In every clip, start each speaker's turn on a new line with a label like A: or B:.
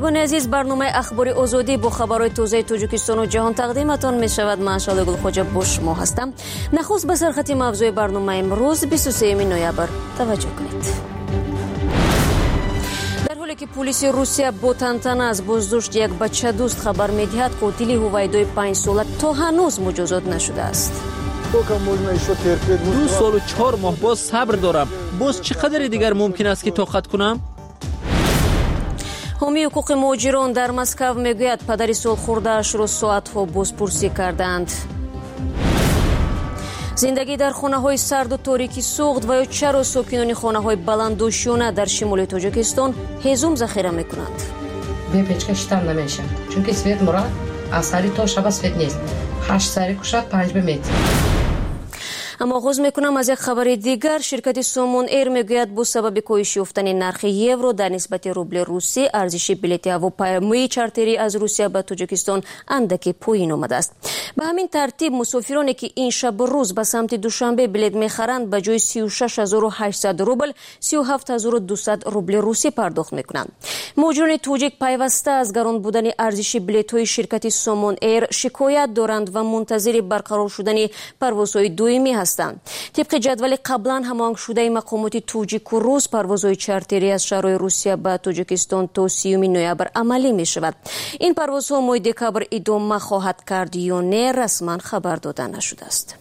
A: شنوندگان عزیز، برنامه اخبار آزادی با خبرهای تازه تاجیکستان و جهان تقدیمتان می شود. من شاله گلخواجه با شما هستم. نخست به سرخط موضوع برنامه امروز 23 نوامبر توجه کنید. در حالی که پلیس روسیه با تنتنه از بازداشت یک بچه دوست خبر می دهد، قاتل هویدای 5 ساله تا هنوز مجازات نشده است.
B: 2 سال و 4 ماه باز صبر دارم. باز چقدر دیگر ممکن است که طاقت کنم؟
A: حامی حقوق مهاجران در مسکو میگوید پدر سالخورده‌اش را ساعت‌ها بازپرسی کردند. زندگی در خانه‌های سرد و تاریکی سوخت و یا چرا ساکنان خانه‌های بلند و شونه در شمال تاجیکستان هیزم ذخیره می‌کنند؟
C: به پیچکش там نمیشه چون свет مراد اثری تا شب свет نیست. 8 سری کشد 5 متر.
A: اما آغاز میکنم از یک خبر دیگر. شرکت سومون ایر میگوید با سبب کاهش یافتن نرخ یورو در نسبت روبل روسی، ارزش بلیط هواپیمایی چارتری از روسیه به تاجیکستان اندکی پایین آمده است. به همین ترتیب مسافرانی که این شب و روز به سمت دوشنبه بلیط میخرند به جای 36800 روبل 37200 روبل روسی پرداخت میکنند. مهاجران تاجیک پیوسته از گران بودن ارزش بلیط های شرکت سومون ایر شکایت دارند و منتظر برقرار شدن پروازهای دومی هستند. طبق جدول قبلا هماهنگ شده مقامات تاجیک و روس، پروازهای چارتری از شهرهای روسیه به تاجیکستان تا 30 نوامبر عملی می شود. این پروازها ماه دکبر ادامه خواهد کرد یا نه رسما خبر داده نشده است.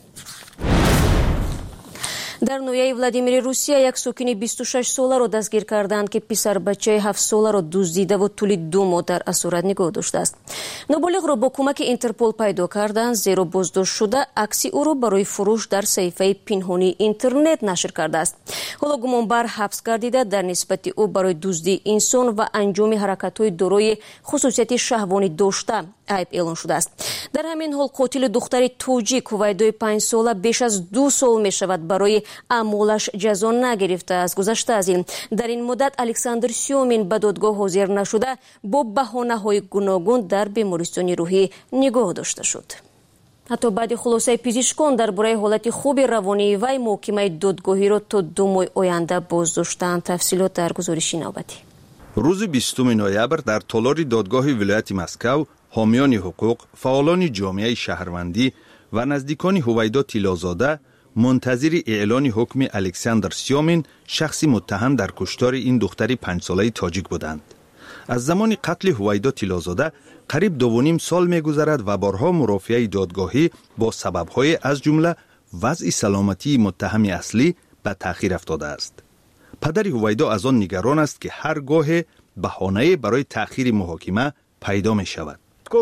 A: در نویای ولادیمیر روسیه یک ساکن 26 ساله را دستگیر کردند که پسر بچه 7 ساله را دزدیده و طول 2 ماه در اسارت نگاه داشته است. نابالغ را با کمک اینترپل پیدا کردند، زیرا بازداشت شده عکس او را برای فروش در صفحه پنهانی اینترنت نشر کرده است. حالا گمانبر حبس گردیده در نسبت او برای دزدی انسان و انجام حرکت‌های دارای خصوصیت شهوانی داشته عیب اعلان شده است. در همین حال قاتل دختر تاجیک هویدای 5 ساله بیش از 2 سال می شود برای اعمالش جزا نگرفته است. گذشته از این در این مدت الکساندر سیومین به دادگاه حاضر نشده با بهانه‌های گوناگون در بیمارستان روحی نگاه داشته شد. حتی بعد خلاصه پزشکان درباره حالت خوب روانی وی محکمه دادگاهی را تا 2 ماه آینده بازداشتند. تفصیلات در گزارش نوبتی.
D: روز 20 نوامبر در تالار دادگاه ولایت مسکو حامیان حقوق، فعالان جامعه شهروندی و نزدیکان هویدا طلازاده منتظر اعلان حکم الکساندر سیومین، شخصی متهم در کشتار این دختر 5 ساله تاجیک بودند. از زمان قتل هویدا طلازاده قریب 2.5 سال می‌گذرد و بارها مرافعه دادگاهی با سبب‌های از جمله وضع سلامتی متهم اصلی به تأخیر افتاده است. پدر هویدا از آن نگران است که هرگاه بهانه برای تأخیر محاکمه پیدا می‌شود.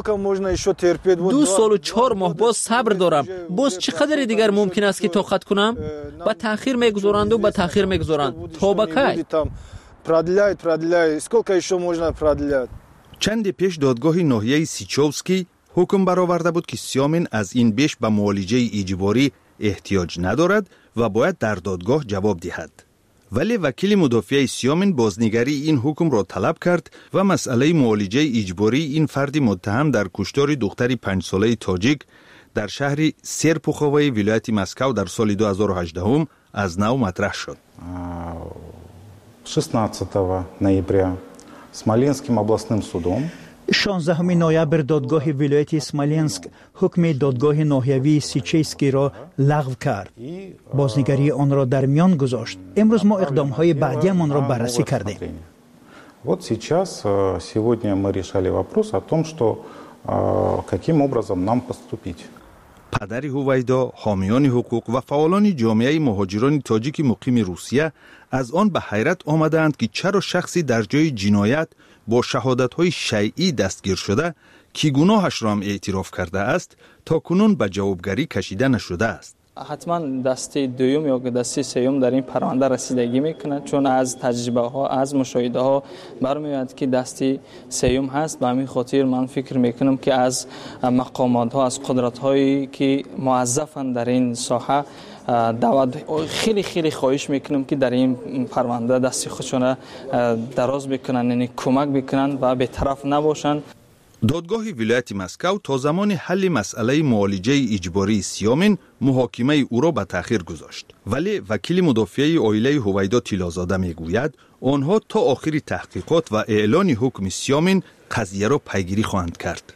B: 2 سال و 4 ماه باز صبر دارم. باز چقدر دیگر ممکن است که طاقت کنم؟ با تأخیر میگذارند و با تأخیر میگذارند. تا با کی؟
D: چند پیش دادگاه ناحیه سیچوفسکی حکم برآورده بود که سیومین از این بیش به معالجه اجباری احتیاج ندارد و باید در دادگاه جواب دهد. ولی وکیل مدافع سیومین بازنگری این حکم را طلب کرد و مسئله معالجه اجباری این فرد متهم در کشتار دختری 5 ساله تاجیک در شهر سرپوخوای ولایت مسکو در سال 2018 از نو مطرح شد.
E: 16 ноября Смоленским областным судом
F: 16 نوامبر دادگاه ولایت اسمالینسک حکم دادگاه ناحیوی سیچیسکی را لغو کرد. بازنگری آن را در میان گذاشت. امروز ما اقدام‌های بعدی آن را بررسی کردیم.
E: Вот сейчас сегодня мы решали вопрос о том, что каким образом нам поступить.
D: پدر هویدا، حامیان حقوق و فعالان جامعه مهاجران تاجیک مقیم روسیه از آن به حیرت آمدند که چرا شخصی در جای جنایت با شهادت‌های شیعی دستگیر شده که گناهش را هم اعتراف کرده است تا کنون به جوابگری کشیده نشده است.
G: حتما دسته دوم یا دسته سوم در این پرونده رسیدگی میکنه، چون از تجربه ها از مشاهده ها برمیاد که دسته سوم هست. به همین خاطر من فکر میکنم که از مقامات ها، از قدرت هایی که موظفن در این ساحه خیلی خیلی خواهش میکنم که در این پرونده دست خودشون دراز بکنن، یعنی کمک بکنن و به طرف نباشن.
D: دادگاه ولایت مسکو تا زمان حل مسئله معالجه اجباری سیامین محاکمه او را به تأخیر گذاشت. ولی وکیل مدافع عائله هویدا طلازاده میگوید آنها تا آخر تحقیقات و اعلان حکم سیامین قضیه را پیگیری خواهند کرد.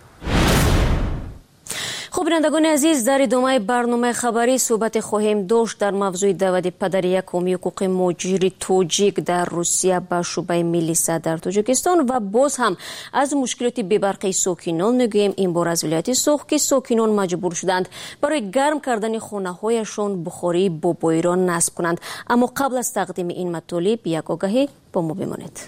A: خب بینندگان عزیز، در ادامه برنامه خبری صحبت خواهیم داشت در موضوع دعوت پدر یکم حقوق مهاجر توجیک در روسیه به شعبه ملیسا در تاجیکستان و باز هم از مشکلات بی‌برقی ساکنان میگوییم. این بار از ولایت سوخ که ساکنان مجبور شدند برای گرم کردن خانه‌هایشان بخاری با بویران نصب کنند. اما قبل از تقدیم این مطالب یک آگهی با ما بمانید.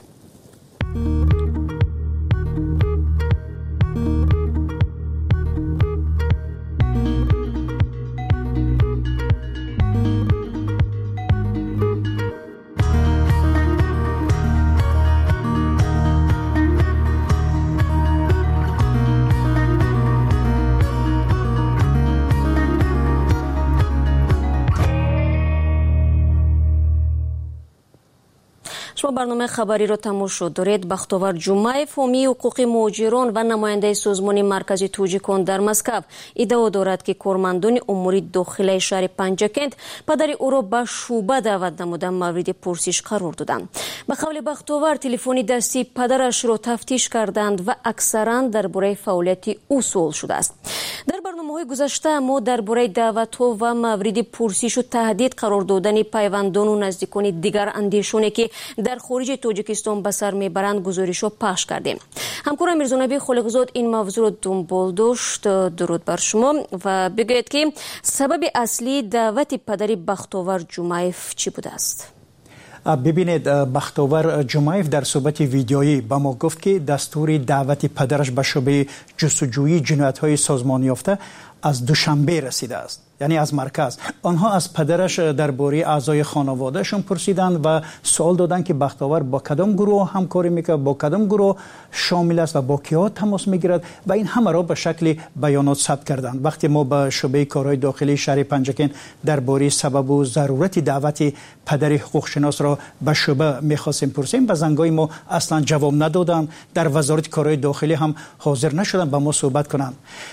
A: شما برنامه خبری را تماشا دارید. بختاور جمعیف حامی حقوق مهاجران و نماینده سازمان مرکزی توجیکان در مسکو ادعا دارد که کارمندان امور داخلی شهر پنجکند پدر او را به شعبه دعوت نموده مورد پرسش قرار دادند. به قول بختاور تلفن دستی پدرش را تفتیش کردند و اکثرا درباره فعالیت او سوال شده است. در برنامه‌های گذشته ما درباره دعوت‌ها و مورد پرسش و تهدید قرار دادن پیوندان و نزدیکان دیگر اندیشانی که در خارج تاجیکستان به سر میبرند گزارش‌ها پخش کردیم. همکارم میرزانبی خالقزاد این موضوع را دنبال داشت. درود بر شما و بگویید که سبب اصلی دعوت پدر بختاور جمعیف چی بوده است؟
F: ببینید، بختاور جمعیف در صحبت ویدیویی با ما گفت که دستور دعوت پدرش به شعبه جستجویی جنایت‌های سازمان یافته از دوشنبه رسیده است، یعنی از مرکز. آنها از پدرش درباره اعضای خانوادهشون پرسیدند و سوال دادند که بختاور با کدام گروه همکاری میکنه، با کدام گروه شامل است و با کیا تماس میگیرد و این همه را به شکل بیانات ثبت کردند. وقتی ما به شعبه کارهای داخلی شهر پنجکن درباره سبب و ضرورت دعوت پدر حقوق شناس را به شعبه میخواستیم پرسیم، به زنگای ما اصلا جواب ندادند. در وزارت کارهای داخلی هم حاضر نشدند با ما صحبت کنند.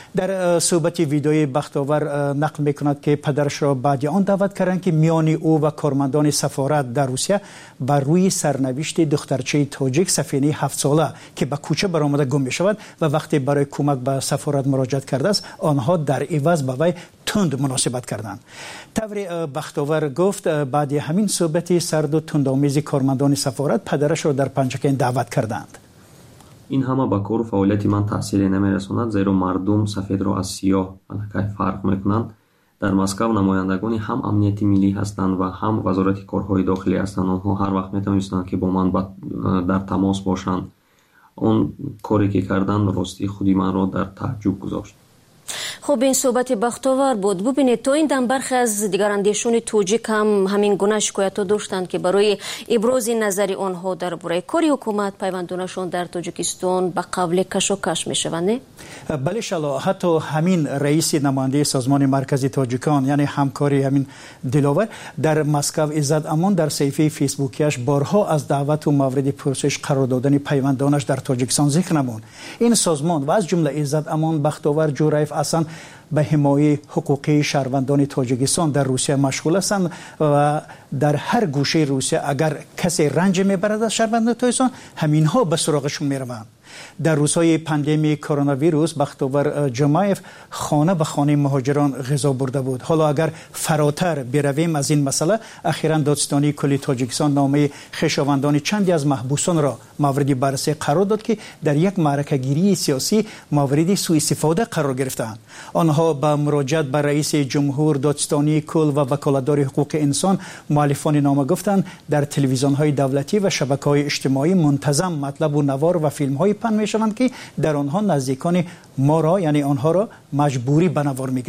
F: در صحبت ویدیوی بختاور نقل میکند که پدرش را بعد آن دعوت کردند که میان او و کارمندان سفارت در روسیه بر روی سرنوشت دخترچه تاجیک سفینه 7 ساله که به کوچه برآمده گم می شود و وقتی برای کمک به سفارت مراجعت کرده است آنها در عوض به وی تند مناسبت کردند. طور بختاور گفت بعد همین صحبت سرد و تندآمیز کارمندان سفارت پدرش را در پنجکن دعوت کردند.
H: این همه با کار و فعالیت من تاثیری نمی‌رساند، زیرا مردم سفید را از سیاه الکی فرق می‌کنند. در مسکو نمایندگان هم امنیت ملی هستند و هم وزارت کارهای داخلی هستند. آنها هر وقت می‌توانستند که با من در تماس باشند. اون کاری که کردند راستی خودی من را در تعجب گذاشت.
A: خب این صحبت بختاور بود. ببینید تا این دم برخی از دیگر اندیشان توجیک هم همین گونه شکایت داشتند که برای ابراز نظر آنها درباره کاری حکومت پیوندانشان در تاجیکستان به قبل کشاکش میشوند.
F: بله شلا، حتی همین رئیس نماینده سازمان مرکزی تاجیکان یعنی همکاری همین دلاور در مسکو عزت امان در صفحه فیسبوکیش بارها از دعوت و مورد پرسش قرار دادن پیوندانش در تاجیکستان ذکر نمود. این سازمان و از جمله عزت امان بختاور جمعیف اصلا به حمایت حقوقی شهروندان تاجیکستان در روسیه مشغول هستند و در هر گوشه روسیه اگر کسی رنج میبرد از شهروندان تاجیکستان همینها به سراغشون میروند. در روزهای پاندمی کرونا ویروس بختاور جمعیف خانه به خانه مهاجران غذا برده بود. حالا اگر فراتر برویم از این مسئله، اخیراً دادستانی کلی تاجیکستان نامه خویشاوندان چندی از محبوسان را مورد بررسی قرار داد که در یک معرکه گیری سیاسی مورد سوء استفاده قرار گرفتند. آنها با مراجعت به رئیس جمهور، دادستانی کل و وکالتدار حقوق انسان مؤلفان نامه گفتند در تلویزیون‌های دولتی و شبکه‌های اجتماعی منتظم مطلب و نوار و فیلم‌های پخش می‌شوند که در آنها نزدیکان ما را یعنی آنها را مجبوری به نوار می‌گیرند.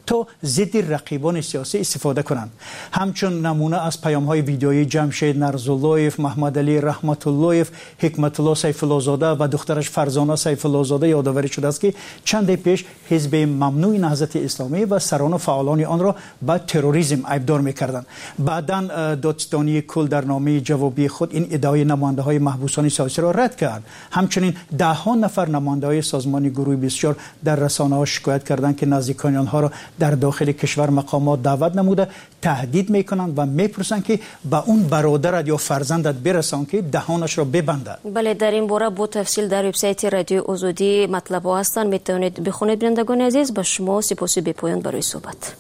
F: تا ضد رقیبان سیاسی استفاده کنند. همچون نمونه از پیام‌های ویدیویی جمشید نرزاللهیف، محمد علی رحمت اللهیف، حکمت الله سیف الله زاده و دخترش فرزانه سیف الله زاده یادآوری شده است که چند پیش حزب ممنوع نهضت اسلامی و سران و فعالان آن را به تروریسم ایبدار می‌کردند. بعداً دادستانی کل در نامه جوابی خود این ادعای نماینده‌های محبوسان سیاسی را رد کرد. همچنین ده‌ها نفر نماینده‌های سازمان گروه 24 در رسانه‌ها شکایت کردند که نزدیکان آنها را در داخل کشور مقامات دعوت نموده تهدید می‌کنند و می‌پرسند که به اون برادرت یا فرزندت برسان که دهانش را ببنده.
A: بله، در این باره با تفصیل در وبسایت رادیو آزادی مطلب‌ها هستند، می‌توانید بخونید. بینندگان عزیز، با شما سپاسی بی پایان برای صحبت.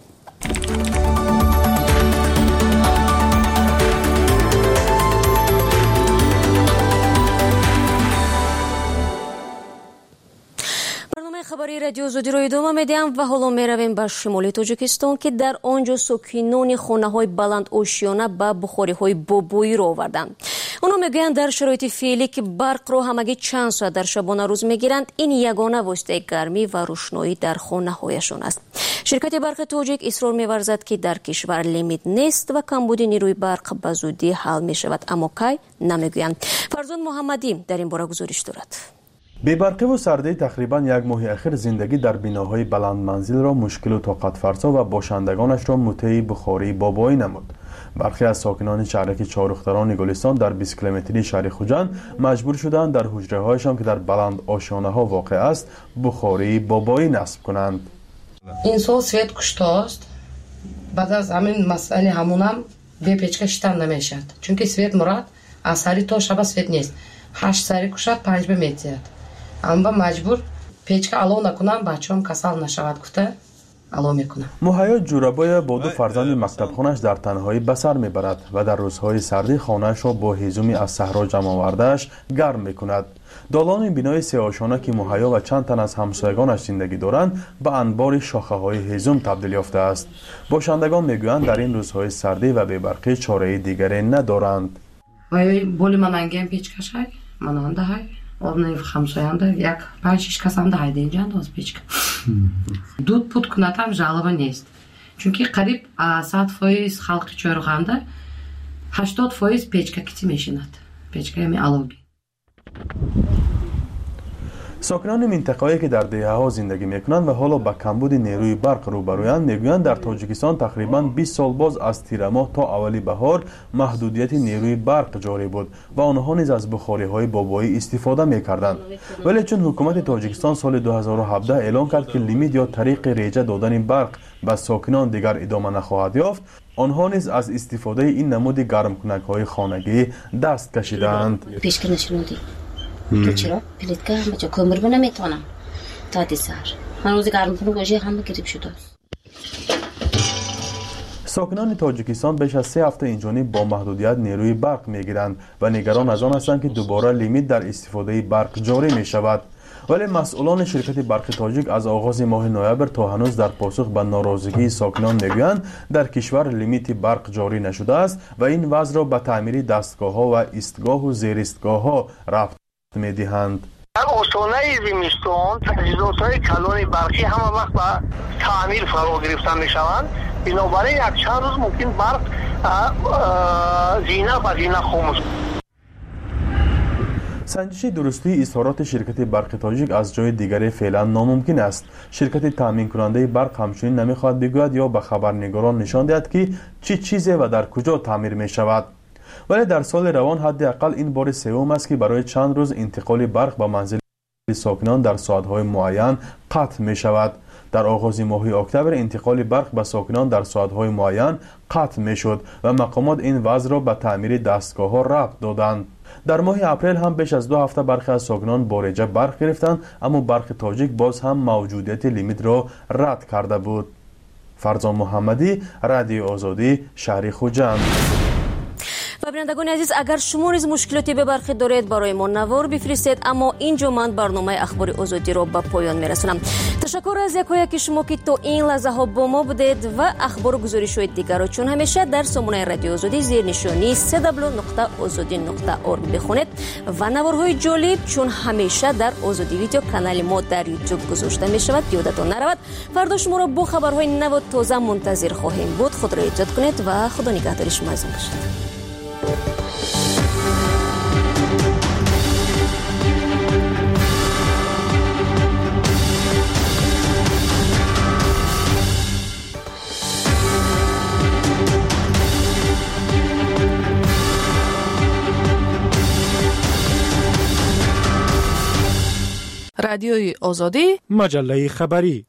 A: خبری رادیو آزادی رو ادامه میدیم و حالا میرویم به شمال تاجیکستان که در آنجا ساکنان خانه‌های بلند آشیانه به بخاری‌های بابایی را آوردند. اونا میگویند در شرایط فعلی که برق را همگی چند ساعت در شبانه روز میگیرند، این یگانه واسطه گرمی و روشنایی در خانه‌هایشان است. شرکت برق تاجیک اصرار می‌ورزد که در کشور لیمیت نیست و کمبود نیروی برق به زودی حل می‌شود، اما کی نمیگویند. فرزان محمدی در این باره گزارش دارد.
I: بی‌برقی و سردی تقریباً یک ماه اخیر زندگی در بناهای بلند منزل را مشکل و طاقت فرسا و باشندگانش را مطیع بخاری بابایی نمود. برخی از ساکنان شهرک چهارختران گلستان در 20 کیلومتری شهر خوجند مجبور شدند در حجره هایشان که در بلند آشیانه ها واقع است بخاری بابایی نصب کنند.
C: این سال سویت کشتاست. بعد از همین مسئله همونم به پیچکا شتن نمیشد، چون سویت مراد از سری تا شب سویت نیست. 8 سری کشد 5 به میتید. اما مجبور پیچکا الو نکنم بچه‌ام کسل نشود گفته الو میکنم.
I: مهیا جورابای با دو فرزند مکتب خونش در تنهایی به سر میبرد و در روزهای سردی خانه‌اش را با هیزمی از صحرا جمع آورده‌اش گرم میکند. دالان بینای سه آشانه که مهیا و چند تن از همسایگانش زندگی دارند به انبار شاخه‌های هیزم تبدیل یافته است. باشندگان میگویند در این روزهای سردی و بی‌برقی چاره‌ای دیگری ندارند.
C: وای боли ман ангем печкашай мананда ҳай орни хамсоянда як 5-6 касанда ҳайда инҷанд оз печка дуд пут кунатам жалоба нест чунки қариб 100% халқи чойрғанда 80% печка кити мешинад печка ями алоги.
I: ساکنان منطقه‌ای که در دهه‌ها زندگی می‌کنند و حالا با کمبود نیروی برق روبرویند میگویند در تاجیکستان تقریباً 20 سال باز از تیر ماه تا اولی بهار محدودیت نیروی برق جاری بود و آنها نیز از بخاری‌های بابایی استفاده می‌کردند. ولی چون حکومت تاجیکستان سال 2017 اعلام کرد که لیمیت یا طریق ریجه دادن برق به ساکنان دیگر ادامه نخواهد یافت، آنها نیز از استفاده این نمود گرمکنک‌های خانگی دست کشیدند.
J: تو چرا پلیتکا همه جا کمر به نمیتونم تا دیسر هنوز گرم کنه گوشی همه گریب شده.
I: ساکنان تاجیکستان بیش از 3 هفته اینجانی با محدودیت نیروی برق میگیرند و نگران از آن هستند که دوباره لیمیت در استفاده برق جاری می شود. ولی مسئولان شرکت برق تاجیک از آغاز ماه نوامبر تا هنوز در پاسخ به ناراضگی ساکنان میگویند در کشور لیمیت برق جاری نشده است و این وضع را به تعمیر دستگاه‌ها و ایستگاه و زیرایستگاه‌ها ربط می‌دهند.
K: در استانه زمستان تجهیزات‌های کلان برقی همه وقت به تعمیر فرا گرفته می‌شوند. بنابراین یک چند روز ممکن برق زینه به زینه خاموش.
I: سنجش درستی اظهارات شرکت برق تاجیک از جای دیگری فعلا ناممکن است. شرکت تامین کننده برق همچنین نمی‌خواهد بگوید یا به خبرنگاران نشان دهد که چه چیزی و در کجا تعمیر می‌شود. ولی در سال روان حداقل این بار سوم است که برای چند روز انتقال برق به منزل ساکنان در ساعت‌های معین قطع می‌شود. در آغاز ماه اکتبر انتقال برق به ساکنان در ساعت‌های معین قطع می‌شد و مقامات این وضع را به تعمیر دستگاه‌ها ربط دادند. در ماه اپریل هم بیش از 2 هفته برخی از ساکنان با ریجه برق گرفتند، اما برق تاجیک باز هم موجودیت لیمیت را رد کرده بود. فرزان محمدی، رادیو آزادی، شهر خوجند.
A: و بینندگان عزیز اگر شما نیز مشکلاتی به برخی دارید برای ما نوار بفرستید. اما اینجا من برنامه اخبار آزادی را به پایان میرسونم. تشکر از یکایک شما که تا این لحظه ها با ما بودید و اخبار و گزارش های دیگر را چون همیشه در سامانه رادیو آزادی زیر نشانی www.azadi.org بخونید و نوارهای جالب چون همیشه در آزادی ویدیو کانال ما در یوتیوب گذاشته می شود. یادتان نرود فردا شما را با خبرهای نو و تازه منتظر خواهیم بود. خود را ایجاد کنید و خدا نگهدار شما از باشد.
L: رادیوی آزادی
M: مجله خبری.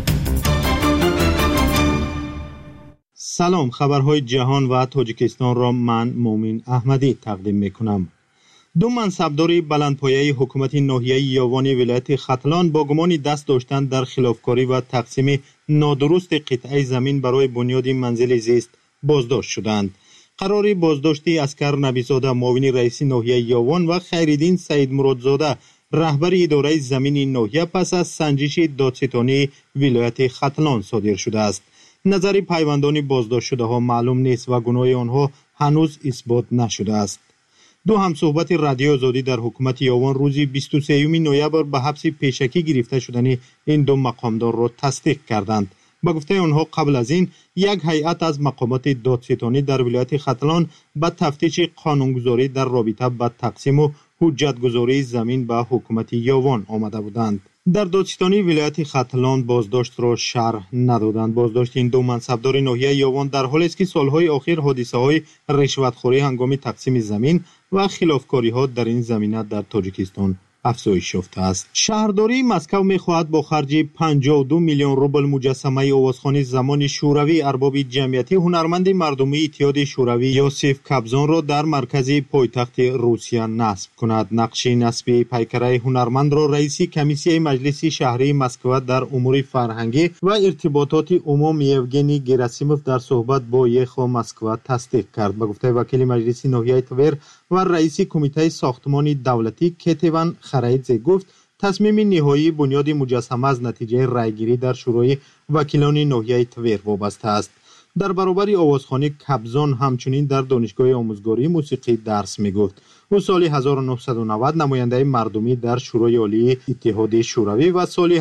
M: سلام، خبرهای جهان و تاجیکستان را من مومن احمدی تقدیم میکنم. دو منصبدار بلندپایه حکومت ناحیه یاوان ولایت ختلان با گمان دست داشتن در خلافکاری و تقسیم نادرست قطعه زمین برای بنیاد منزل زیست بازداشت شدند. قرار بازداشتی اسکر نبیزاده معاون رئیس ناحیه یاوان و خیرالدین سید مرادزاده رهبر اداره زمین ناحیه پس از سنجش دادستانی ولایت ختلان صادر شده است. نظر پیوندان بازداشت شده ها معلوم نیست و گناه آنها هنوز اثبات نشده است. دو همصحبت رادیو آزادی در حکومت یاوان روز 23 نوامبر به حبس پیشکی گرفته شدن این دو مقامدار را تصدیق کردند. با گفته آنها قبل از این یک هیئت از مقامات دادستانی در ولایت ختلان به تفتیش قانونگذاری در رابطه با تقسیم و حجتگذاری زمین به حکومت یاوان آمده بودند. در دادستانی ولایت ختلان بازداشت را شرح ندادند. بازداشت این دو منصبدار ناحیه یاوان در حالی است که سالهای اخیر حادثه‌های رشوتخوری هنگام تقسیم زمین و خلافکاری‌ها در این زمینه در تاجیکستان افزایش یافته است. شهرداری مسکو می‌خواهد با خرج 52 میلیون روبل مجسمه آوازخوانی زمان شوروی ارباب جمعیتی هنرمند مردمی اتحاد شوروی یوسف کابزون را در مرکز پایتخت روسیه نصب کند. نقش نصب پیکره هنرمند را رئیس کمیسیه مجلس شهری مسکو در امور فرهنگی و ارتباطات عموم یوگنی گراسیموف در صحبت با یخو مسکو تصدیق کرد. به گفته وکیل مجلس ناحیه تور و رئیس کمیته ساختمان دولتی کتیوان خرایدزه گفت تصمیم نهایی بنیاد مجسمه از نتیجه رایگیری در شورای وکیلان ناحیه تور وابسته است. در برابر آوازخوانی کابزون همچنین در دانشگاه آموزگاری موسیقی درس می‌گفت. او سال 1990 نماینده مردمی در شورای عالی اتحاد شوروی و سال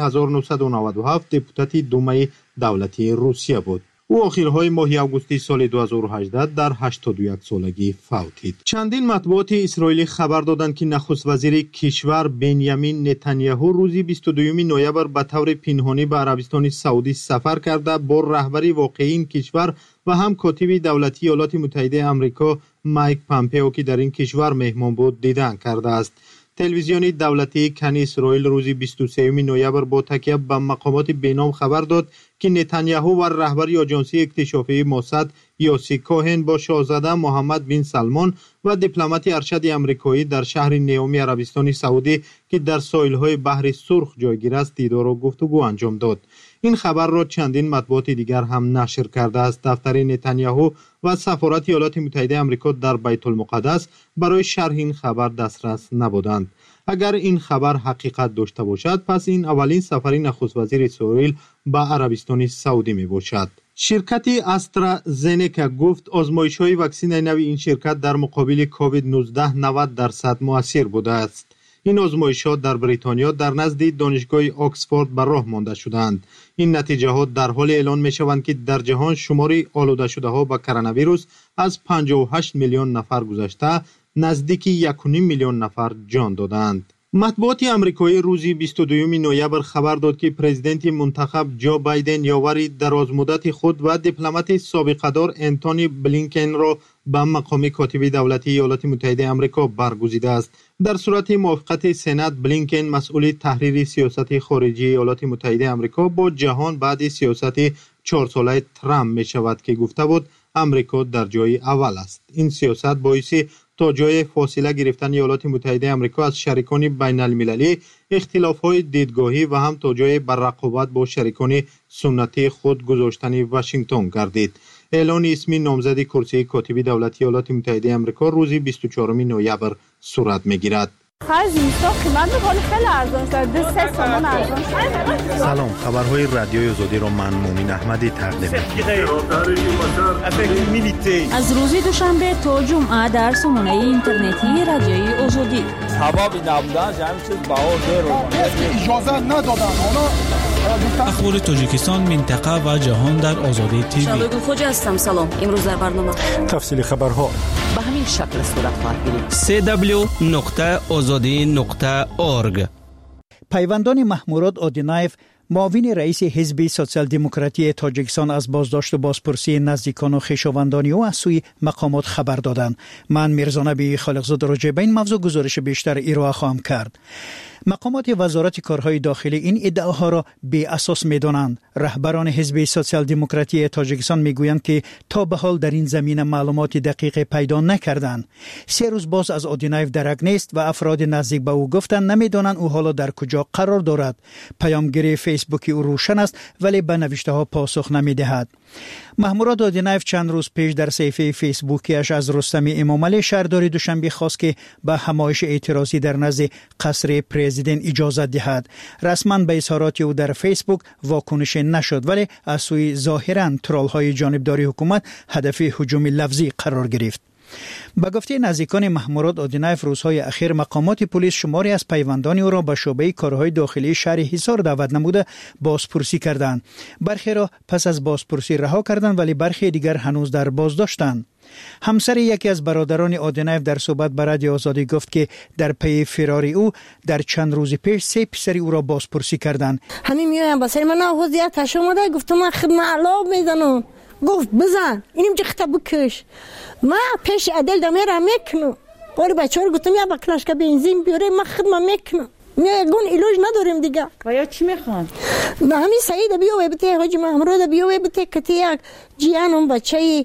M: 1997 دپوتات دومای دولتی روسیه بود. او آخرهای ماه آگوست سال 2018 در 81 سالگی فوتید. چندین مطبوعات اسرائیلی خبر دادند که نخست وزیر کشور بنیامین نتانیاهو روز 22 نوامبر به طور پنهانی به عربستان سعودی سفر کرده با رهبر واقعی این کشور و هم کاتب دولتی ایالات متحده آمریکا مایک پامپئو که در این کشور مهمان بود دیدن کرده است. تلویزیون دولتی کن اسرائیل روز 23 نوامبر با تکیه به مقامات بینام خبر داد که نتانیاهو و رهبر آژانسی اکتشافی موساد یوسی کوهن با شاهزاده محمد بن سلمان و دیپلمات ارشد آمریکایی در شهر نیوم عربستان سعودی که در ساحل‌های بحر سرخ جایگیر است دیدار و گفتگو انجام داد. این خبر را چندین مطبوعات دیگر هم نشر کرده است. دفتر نتانیاهو و سفارت ایالات متحده آمریکا در بیت المقدس برای شرح این خبر دسترس نبودند. اگر این خبر حقیقت داشته باشد پس این اولین سفر نخست وزیر اسرائیل به عربستان سعودی می باشد. شرکت استرازنیکا گفت آزمایش‌های واکسن نو این شرکت در مقابل کووید 19 90% مؤثر بوده است. این آزمایش‌ها در بریتانیا در نزد دانشگاه آکسفورد به راه مانده شدند. این نتیجه‌ها در حال اعلان می‌شوند که در جهان شمار آلوده شده‌ها با کرونا ویروس از 58 میلیون نفر گذشته نزدیک 1.5 میلیون نفر جان دادند. مطبوعات آمریکایی روز 22 نوامبر خبر داد که پرزیدنت منتخب جو بایدن یاوری درازمدت خود و دیپلمات سابقه‌دار انتونی بلینکن را به مقام کاتب دولتی ایالات متحده آمریکا برگزیده است. در صورت موافقت سنا بلینکن مسئول تحریر سیاست خارجی ایالات متحده آمریکا با جهان بعد سیاست 4 ساله ترامپ می شود که گفته بود آمریکا در جای اول است. این سیاست باعث تا جای فاصله گرفتن ایالات متحده آمریکا از شریکان بین المللی، اختلاف‌های دیدگاهی و هم تا جای بر رقابت با شریکان سنتی خود گذاشتن واشنگتن گردید. اعلان اسمی نامزد کرسی کاتبی دولت ایالات متحده آمریکا روز 24 نوامبر صورت می‌گیرد.
N: سلام، خبرهای رادیوی آزادی را من مومین احمدی تقدیم می‌کنم.
O: از روز دوشنبه تا جمعه در سامانه اینترنتی رادیوی آزادی.
P: حبابی نبودن همین چیز باور اجازه ندادن.
Q: اخبار تاجیکستان، منطقه و جهان در آزادی تیوی.
A: شبگون خوجا هستم. سلام. امروز در برنامه
N: تفصیل خبرها
A: به همین شکل صورت خواهد گرفت.
Q: www.azadi.org.
F: پیوندان محموراد آدینایف، معاون رئیس حزب سوسیال دموکراتی تاجیکستان، از بازداشت و بازپرسی نزدیکان و خویشاوندان او از سوی مقامات خبر دادند. من میرزانبی خالقزاده راجع به این موضوع گزارش بیشتر ارائه خواهم کرد. مقامات وزارت کارهای داخلی این ادعاها را بی اساس می‌دانند. رهبران حزب سوسیال دموکراتی تاجیکستان میگویند که تا به حال در این زمینه معلومات دقیق پیدا نکردند. 3 روز باز از آدینایف درک نیست و افراد نزدیک به او گفتند نمی‌دانند او حالا در کجا قرار دارد. پیامگیر فیسبوکی او روشن است ولی به نوشته‌ها پاسخ نمی‌دهد. محموراد آدینایف چند روز پیش در صفحه فیسبوکیش از رستم امامعلی شهردار دوشنبه خواست که به همایش اعتراضی در نزد قصر پرزیدنت اجازه دهد. رسما به اظهارات او در فیسبوک واکنش نشد ولی از سوی ظاهرا ترول‌های جانبداری حکومت هدف هجوم لفظی قرار گرفت. با گفته نزدیکان محموراد آدینایف، روزهای اخیر مقامات پلیس شماری از پیوندان او را به شعبه کارهای داخلی شهر حصار دعوت نموده بازپرسی کردند. برخی را پس از بازپرسی رها کردند ولی برخی دیگر هنوز در بازداشتند. همسر یکی از برادران آدینایف در صحبت با رادیو آزادی گفت که در پی فرار او در چند روز پیش 3 پسر او را بازپرسی کردند.
R: همین میایم با سر من آوازیت اومده، گفتم من خدمت علاب میزنم. گفت بزن اینیم چه خطا بکش. ما پیش عدل دمیره میکنم. باری بچه ها گفتم یا با کلاشکا بنزین بیاره من خدمت میکنم. میگون ایلوج نداریم دیگه.
S: و یا چی میخوان؟
R: نه همین سعید بیاوه بته، حاجی محمود بیاوه بته که یک جیانم بچه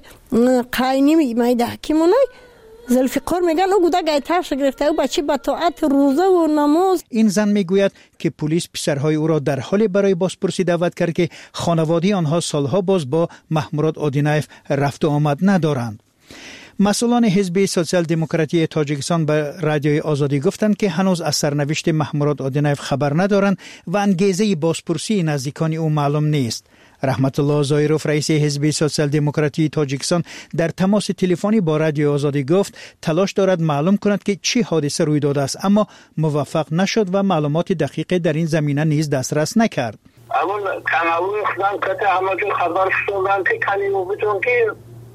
R: قاینی میده حکیمونای ذوالفقار میگن او گوده گایترش گرفته او بچه با طاعت روزه و نماز.
F: این زن میگوید که پلیس پسرهای او را در حال برای بازپرسی دعوت کرد که خانواده آنها سالها باز با محموراد آدینایف رفت و آمد ندارند. مسئولان حزب سوسیال دموکراتی تاجیکستان به رادیوی آزادی گفتند که هنوز از سرنوشت محموراد آدینایف خبر ندارند و انگیزه بازپرسی نزدیکان او معلوم نیست. رحمت الله زایروف، رئیس حزب سوسیال دموکراتی تاجیکستان، در تماس تلفنی با رادیو آزادی گفت تلاش دارد معلوم کند که چه حادثه روی داده است، اما موفق نشد و معلومات دقیق در این زمینه نیز دسترس نکرد.
K: اما کانالون خدام کته همه خبر شدن که کلیمو بتون که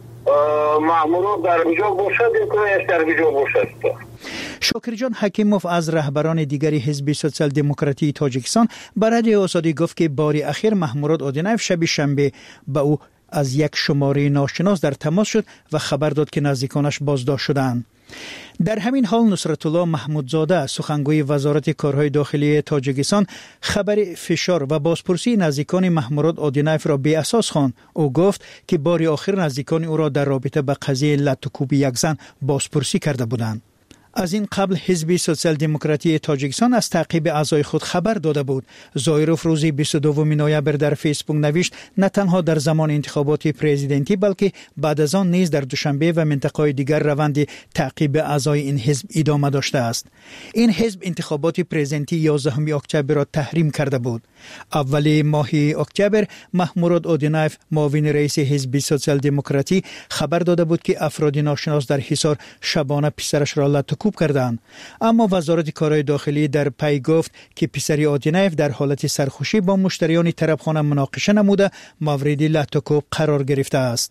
K: مامورو در کجا باشد یا در کجا باشد.
F: شاکرجان حکیموف از رهبران دیگری حزب سوسیال دموکراتی تاجیکستان برای آزادی گفت که باری اخیر محموراد آدینایف شب شنبه با او از یک شماره ناشناس در تماس شد و خبر داد که نزدیکانش بازداشت شدند. در همین حال نصرت الله محمودزاده، سخنگوی وزارت کارهای داخلی تاجیکستان، خبر فشار و بازپرسی نزدیکان محموراد آدینایف را بی اساس خواند. او گفت که باری آخر نزدیکان او را در رابطه با قضیه لطوکوب یک زن بازپرسی کرده بودند. از این قبل حزب سوسیال دموکراتی تاجیکستان از تعقیب اعضای خود خبر داده بود. زایروف روز 22 نوامبر در فیسبوک نوشت نه تنها در زمان انتخابات پرزیدنتی بلکه بعد از آن نیز در دوشنبه و منطقه‌های دیگر روند تعقیب اعضای این حزب ادامه داشته است. این حزب انتخابات پرزیدنتی 11 اکتبر را تحریم کرده بود. اول ماه اکتبر محموراد آدینایف، معاون رئیس حزب سوسیال دموکراتی، خبر داده بود که افراد ناشناس در حصار شبانه پسرش را لطوکوب کردند، اما وزارت کارهای داخلی در پی گفت که پسر آدینایف در حالت سرخوشی با مشتریان طرفخانه مناقشه نموده مورد لطوکوب قرار گرفته است.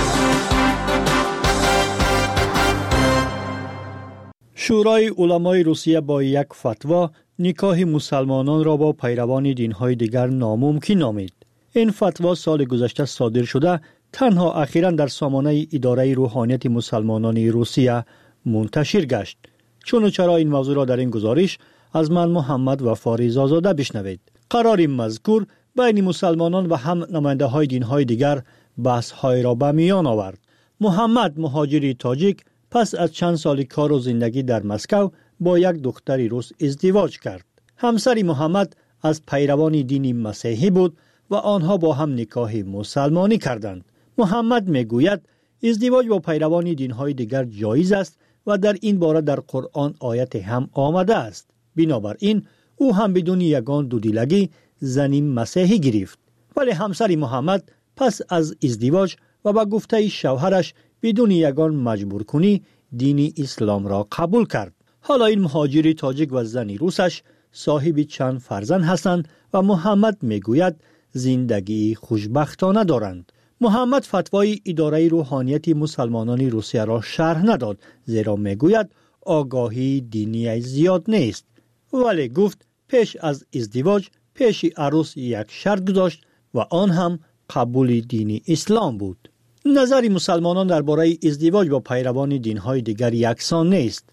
T: شورای علمای روسیه با یک فتوا نکاح مسلمانان را با پیروان دین‌های دیگر ناممکن نامید. این فتوا سال گذشته صادر شده، تنها اخیراً در سامانه اداره روحانیت مسلمانان روسیه منتشر گشت. چون و چرا این موضوع را در این گزارش از من محمد و فاریز آزاده بشنوید. قرار مذکور بین مسلمانان و هم نماینده های دین های دیگر بحث های را به میان آورد. محمد، مهاجری تاجیک، پس از چند سال کار و زندگی در مسکو با یک دختری روس ازدواج کرد. همسر محمد از پیروان دین مسیحی بود و آنها با هم نکاح مسلمانی کردند. محمد میگوید ازدواج با پیروان دین‌های دیگر جایز است و در این باره در قرآن آیت هم آمده است. بنابراین او هم بدون یگان دودیلگی زنی مسیحی گرفت. ولی همسر محمد پس از ازدواج و با گفته شوهرش بدون یگان مجبور کنی دین اسلام را قبول کرد. حالا این مهاجر تاجیک و زنی روسش صاحب چند فرزند هستند و محمد میگوید زندگی خوشبختانه دارند. محمد فتوای اداره روحانیت مسلمانان روسیه را شرح نداد، زیرا میگوید آگاهی دینی زیاد نیست. ولی گفت پیش از ازدواج پیش عروس یک شرط گذاشت و آن هم قبول دین اسلام بود. نظر مسلمانان درباره ازدواج با پیروان دین‌های دیگر یکسان نیست.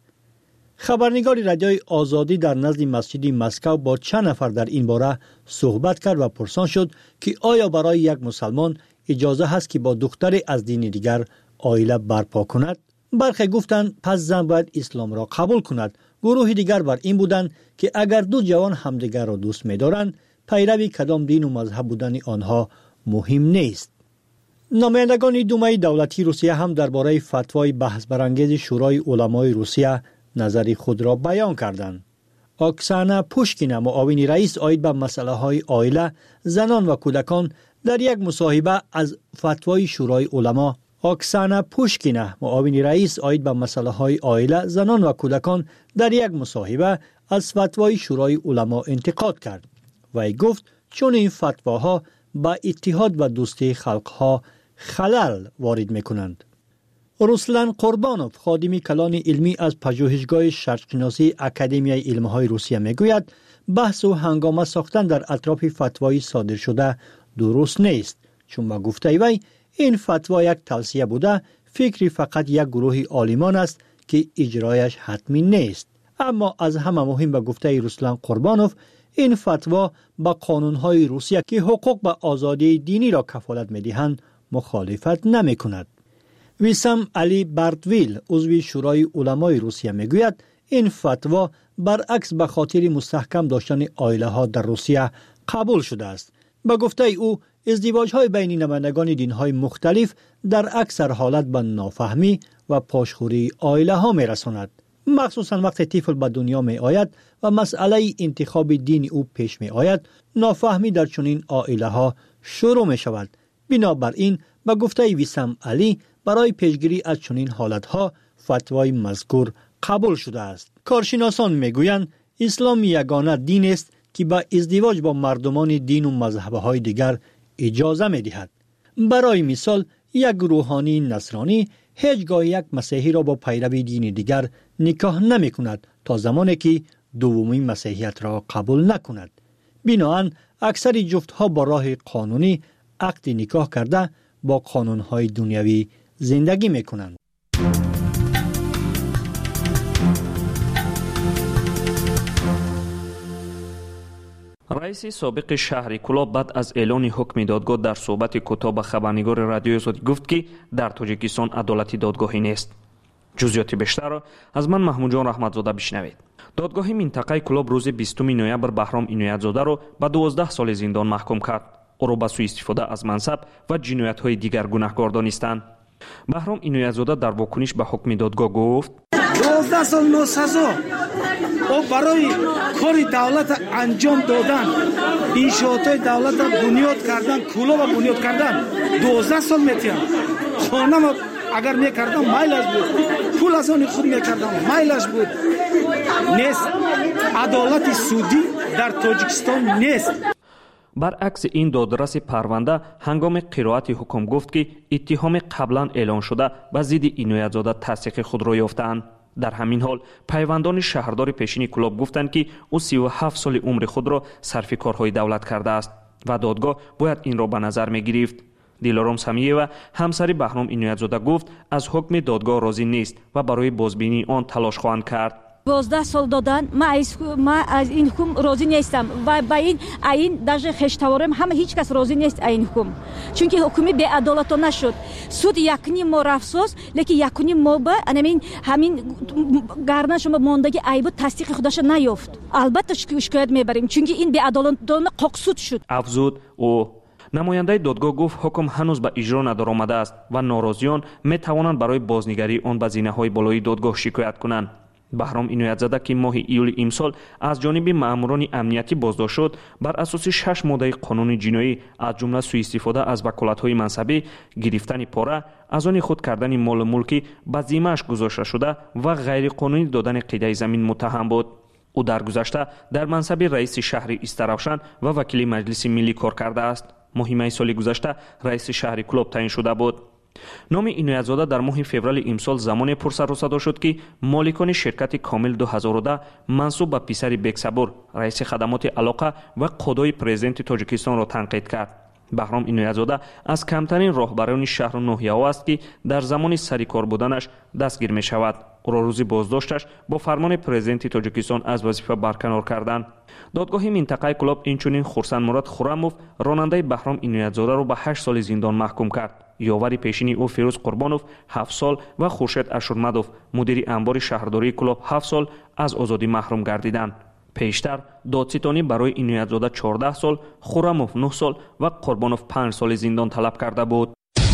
T: خبرنگار رادیوی آزادی در نزد مسجد مسکو با چند نفر در این باره صحبت کرد و پرسان شد که آیا برای یک مسلمان اجازه هست که با دختری از دین دیگر عائله برپا کند؟ برخی گفتند پس زن باید اسلام را قبول کند. گروه دیگر بر این بودند که اگر دو جوان همدیگر را دوست می‌دارند، پیروی کدام دین و مذهب بودن آنها مهم نیست. نمایندگان دومای دولتی روسیه هم درباره فتوای بحث برانگیز شورای علمای روسیه نظر خود را بیان کردند. اکسانا پوشکینا معاون رئیس عاید به مسائل عائله، زنان و کودکان در یک مصاحبه از فتوای شورای علما اکسانا پوشکینا معاون رئیس عاید به مسائل عائله، زنان و کودکان در یک مصاحبه از فتوای شورای علما انتقاد کرد. وی گفت چون این فتواها با اتحاد و دوستی خلقها خلل وارد میکنند. روسلان قربانوف خادم کلان علمی از پژوهشگاه شرقشناسی اکادمیای علمهای روسیه میگوید بحث و هنگامه ساختن در اطراف فتوای صادر شده درست نیست، چون با گفته وی این فتوا یک توصیه بوده، فکری فقط یک گروه عالمان است که اجرایش حتمی نیست. اما از همه مهم به گفته روسلان قربانوف این فتوا با قانونهای روسیه که حقوق به آزادی دینی را کفالت میدهند مخالفت نمی کند. ویسام علی بارتویل عضو شورای علمای روسیه میگوید این فتوا برعکس به خاطر مستحکم داشتن عائله ها در روسیه قبول شده است. به گفته او ازدواج های بین نمایندگان دین های مختلف در اکثر حالت به نافهمی و پاشخوری عائله ها می رساند، مخصوصا وقتی طفل به دنیا می آید و مسئله انتخاب دین او پیش می آید. نافهمی در چنین عائله ها شروع می شود. بنابراین به گفته ویسام علی برای پیشگیری از چنین حالت ها فتوای مذکور قبول شده است. کارشناسان می گویند اسلام یگانه دین است که با ازدواج با مردمان دین و مذهب های دیگر اجازه می دهد. برای مثال یک روحانی نصرانی هیچگاه یک مسیحی را با پیروی دین دیگر نکاح نمی کند تا زمانی که دومی مسیحیت را قبول نکند. بنابراین اکثر جفتها با راه قانونی عقد نکاح کرده با قانونهای دنیوی زندگی می کنند.
S: رئیس سابق شهر کلاب بعد از اعلان حکم دادگاه در صحبت کوتاه به خبرنگار رادیوی آزادی گفت که در تاجیکستان عدالت دادگاهی نیست. جزئیات بیشتر را از من محمود جان رحمتزاده بشنوید. دادگاه منطقه کلاب روز 20 نوامبر بهرام عنایتزاده را به 12 سال زندان محکوم کرد. او را به سوء استفاده از منصب و جنایت‌های دیگر گناهکار دانستند. بهرام عنایتزاده در واکنش به حکم دادگاه گفت
U: 12 سال ناسزا او برای کاری دولت انجام دادن، انشاءات دولت بنیاد کردن، کلاب بنیاد کردن 12 سال میتیان. خانه ما اگر میکردم مایلش بود، پول از آن خود میکردم مایلش بود. نیست، عدالت سودی در تاجیکستان نیست.
S: برعکس این دادرس پرونده هنگام قرائت حکم گفت که اتهام قبلا اعلان شده به ضد عنایتزاده تصدیق خود را یافتند. در همین حال پیوندان شهردار پیشین کلاب گفتند که او 37 سال عمر خود را صرف کارهای دولت کرده است و دادگاه باید این را به نظر می گرفت. دیلارام سمیه و همسر بهرام عنایتزاده گفت از حکم دادگاه راضی نیست و برای بازبینی آن تلاش خواهند کرد.
O: 12 سال دادن ما از این حکم راضی نیستم و با این даже خشتوارم همه هیچ کس راضی نیست این حکم، چون که حکمی بی عدالتانه شد. سود یکنی ما رفسوس لیکن یکنی ما به همین گردن شما ماندگی عیب تصدیق خودش نیافت. البته شکایت میبریم چون که این بی عدالتانه قاقسود شد.
S: افزود او намояндаи додгоҳ гуфт ҳукм ҳанӯз ба иҷро надоромада аст ва норозиён метавонанд барои бознигарии он ба зинаҳои болоии додгоҳ шикоят кунанд. баҳром иноят зада ки моҳи июли имсол аз ҷониби маъмурони амниятӣ боздошт шуд, бар асоси 6 моддаи қонуни ҷиноӣ аз ҷумла суистифода аз ваколатҳои мансабӣ, гирифтани пора, аз они худ кардани молу мулки ба зиммааш гузошта шуда ва ғайриқонунӣ додани қидаи замин муттаҳам буд. ӯ даргузашта дар мансаби раиси шаҳри Истаравшан ва вакили маҷлиси миллӣ кор кардааст. моҳи майи соли гузашта раиси шаҳри Кӯлоб таъин шуда буд. номи иноятзода дар моҳи феврали имсол замоне пурсарусадо шуд ки моликони ширкати Комил 2010 мансуб ба писари Бексабур, раиси хадамоти алоқа ва қодои президенти Тоҷикистонро танқид кард. баҳром иноятзода аз камтарин роҳбарони шаҳру ноҳияҳо аст ки дар замони сари кор буданаш дастгир мешавад. ӯро рӯзи боздошташ бо фармони президенти Тоҷикистон аз вазифа барканор карданд. додгоҳи минтақаи Кӯлоб инчунин Хурсанмурод Хуррамов, ронандаи баҳром иноятзодаро ба 8 соли зиндон маҳкум кард. ёвари пешини ӯ Фирӯз Қурбонов 7 сол ва Хуршед Ашурмадов, мудири анбори шаҳрдории Кӯлоб 7 сол аз озодӣ маҳрум гардиданд. пештар додситонӣ барои иноятзода 14 сол, Хуррамов 9 сол ва Қурбонов 5 соли зиндон талаб карда буд.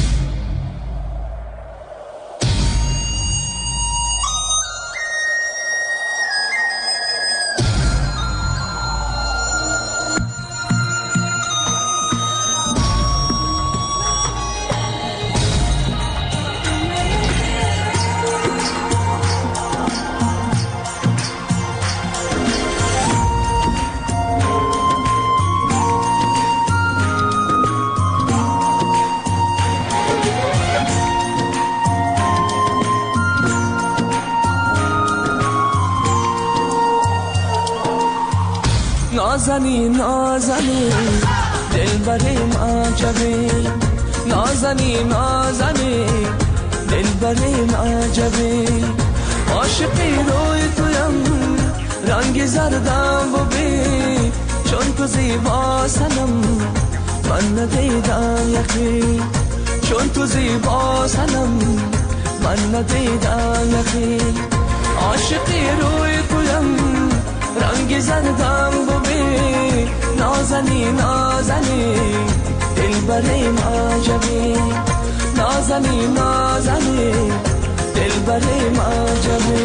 B: نازنی نازنی دلبریم عجبی نازنی نازنی دلبریم عجبی عاشقی روی تویم رنگ زردم ببی چون تو زیبا سنم من ندیدم یقی چون تو زیبا سنم من ندیدم یقی عاشقی روی تویم رنگ زردم ببی نازنی نازنی دلبریم عجبی نازنی نازنی دلبریم عجبی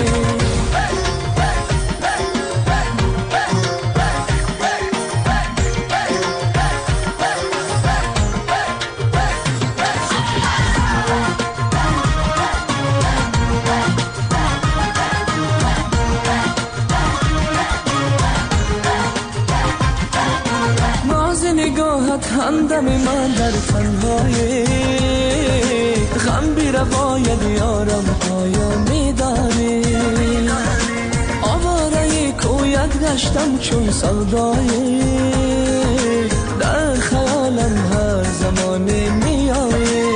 B: همدم من در تنهایی غم بی روای دیارم پایان میداری آواره کویت گشتم چون سودایی در خیالم هر زمان میایی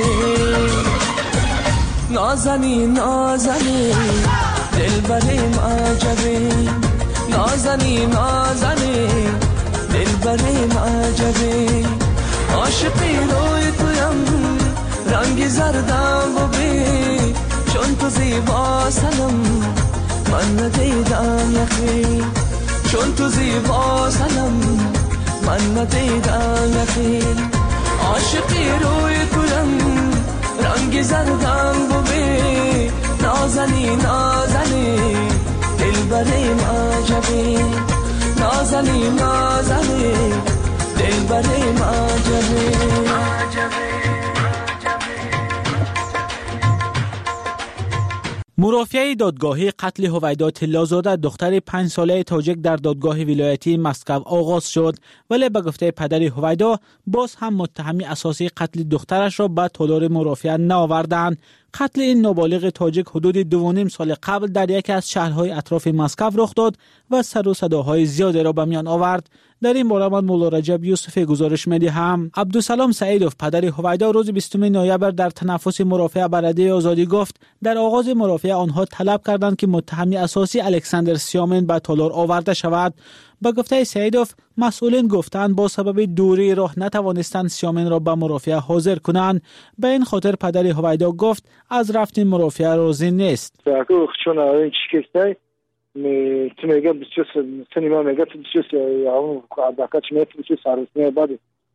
B: نازنی نازنی دلبریم عجبی نازنی نازنی دلبریم عجبی عاشقی روی تویم رنگ زردم ببی چون تو زیبا سنم من ندیدم یقی چون تو زیبا سنم من ندیدم یقی عاشقی روی تویم رنگ زردم ببی نازنی نازنی دلبریم عجبی نازنی نازنی دلبریم عجبی
T: مرافعه دادگاهی قتل هویدا طلازاده دختر 5 ساله تاجیک در دادگاه ولایتی مسکو آغاز شد، ولی به گفته پدر هویدا باز هم متهمی اساسی قتل دخترش را به تالار مرافعه نآوردند. قتل این نابالغ تاجیک حدود 2.5 سال قبل در یکی از شهرهای اطراف مسکو رخ داد و سر و صداهای زیادی را به میان آورد. در این باره من مولا رجب یوسفی گزارش می‌دهم. عبدالسلام سعیدوف پدر هویدا روز 20 نوامبر در تنفس مرافعه بلدیه آزادی گفت در آغاز مرافعه آنها طلب کردند که متهمی اساسی الکساندر سیامن به تالار آورده شود. با گفته سعیدوف مسئولین گفتند با سبب دوری راه نتوانستند سیامن را به مرافعه حاضر کنند. به این خاطر پدر هویدا گفت از رفتن مرافعه راضی نیست.
V: Tu megă bicios, să nima megă bicios, au adăcat și metru bicios arăsne bade.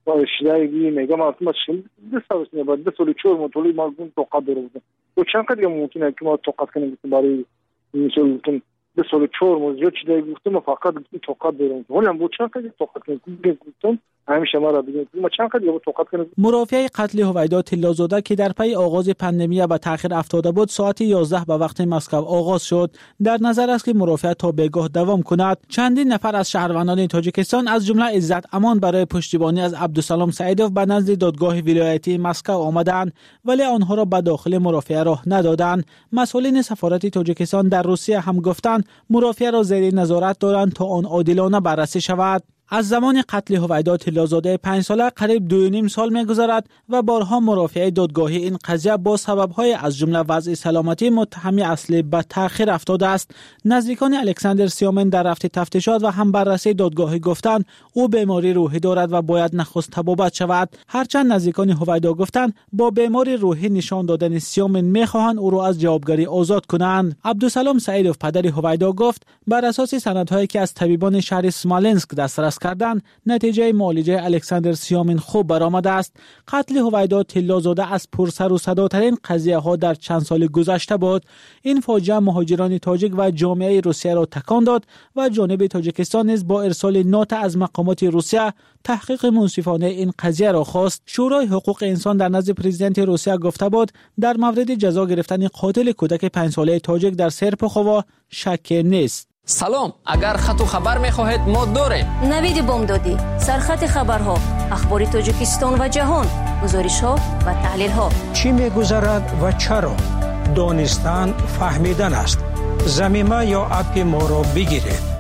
E: و شدایی میگم اصلا شل دست نه بعد 2 سال 4 ماه طولی ما توقع داریم و چند قدر ممکنه که ما توقع کنیم برای مثلا 2 سال 4 ماه یا چیزی گفتم فقط توقع داریم ولی هم چند قدر توقع کنیم گفتم همیشه ما را بگیم ما چند قدر توقع کنیم.
V: مرافعه قتل هویدا طلازاده که در پی آغاز پاندمی به تأخیر افتاده بود ساعت 11 به وقت مسکو آغاز شد. در نظر است که مرافعه تا بگاه دوام کند. چندین نفر از شهروندان تاجیکستان از جمله عزت امان برای پشتیبانی از عبدالسلام سعیدوف به نزد دادگاه ولایتی مسکو آمدند ولی آنها را به داخل مرافعه راه ندادند. مسئولین سفارت تاجیکستان در روسیه هم گفتند مرافعه را زیر نظارت دارند تا آن عادلانه بررسی شود. از زمان قتل هویدا طلازاده 5 ساله قریب 2.5 سال می‌گذرد و بارها مرافعه دادگاهی این قضیه با سبب‌های از جمله وضع سلامتی متهم اصلی به تأخیر افتاده است. نزدیکان الکساندر سیامن در رفت تفتیشات و هم بررسی دادگاهی گفتند او بیماری روحی دارد و باید نخست طبابت شود. هرچند نزدیکان هویدا گفتند با بیماری روحی نشان دادن سیامن می‌خواهند او را از جوابگری آزاد کنند. عبدالسلام سعیدوف پدر هویدا گفت بر اساس سندهایی که از طبیبان شهر اسمالنسک دسترس کردن نتیجه معالجه الکساندر سیامین خوب برآمده است. قتل هویدا طلازاده از پرسر و صداترین قضیه ها در چند سال گذشته بود. این فاجعه مهاجران تاجیک و جامعه روسیه را تکان داد و جانب تاجیکستان نیز با ارسال نوت از مقامات روسیه تحقیق منصفانه این قضیه را خواست. شورای حقوق انسان در نزد پرزیدنت روسیه گفته بود در مورد جزا گرفتن قاتل کودک 5 ساله تاجیک در سرپخوا شک نیست.
W: سلام، اگر خط و خبر می‌خواهید ما داریم.
A: نوید بامدادی، سرخط خبرها، اخبار تاجیکستان و جهان، گزارش‌ها و تحلیل‌ها.
X: چی می‌گذرد و چرا؟ دانستن فهمیدن است. زمینه یا اپ ما را بگیرید.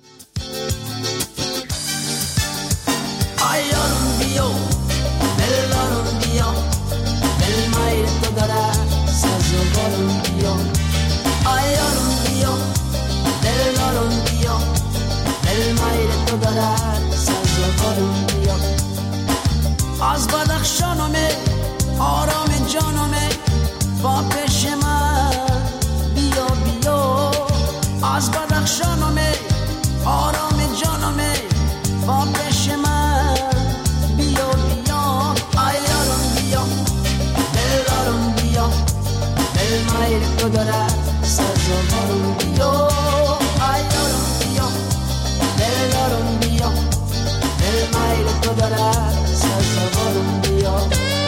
B: از بدخشانمه آرام جانمه با پیش من بیا بیا از بدخشانمه آرام جانمه با پیش من بیا بیا ایارم بیا دلارم بیا دل مایر تو دارد سرزوارم بیا ایارم بیا دلارم بیا دل مایر تو دارد سرزوارم بیا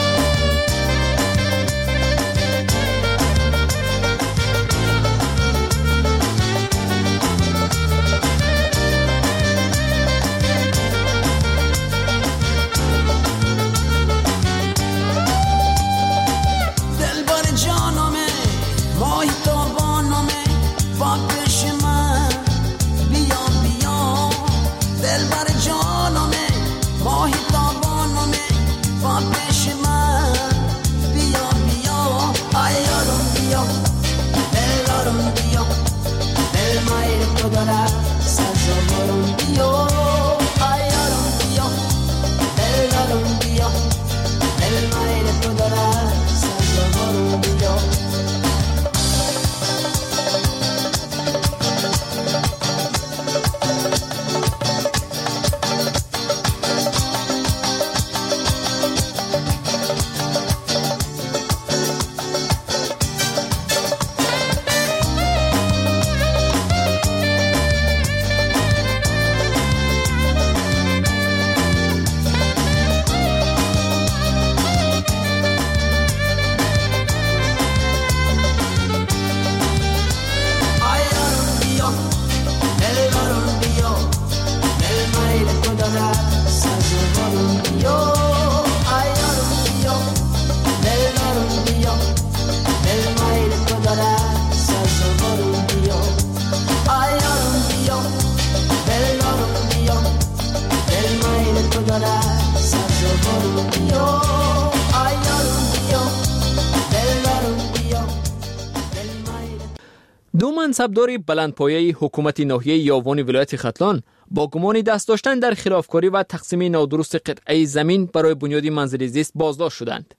S: دو منصبدار بلندپایه حکومت ناحیه یاوان ولایت ختلان با گمان دست داشتن در خلافکاری و تقسیم نادرست قطعه زمین برای بنیاد منزل زیست بازداشت شدند.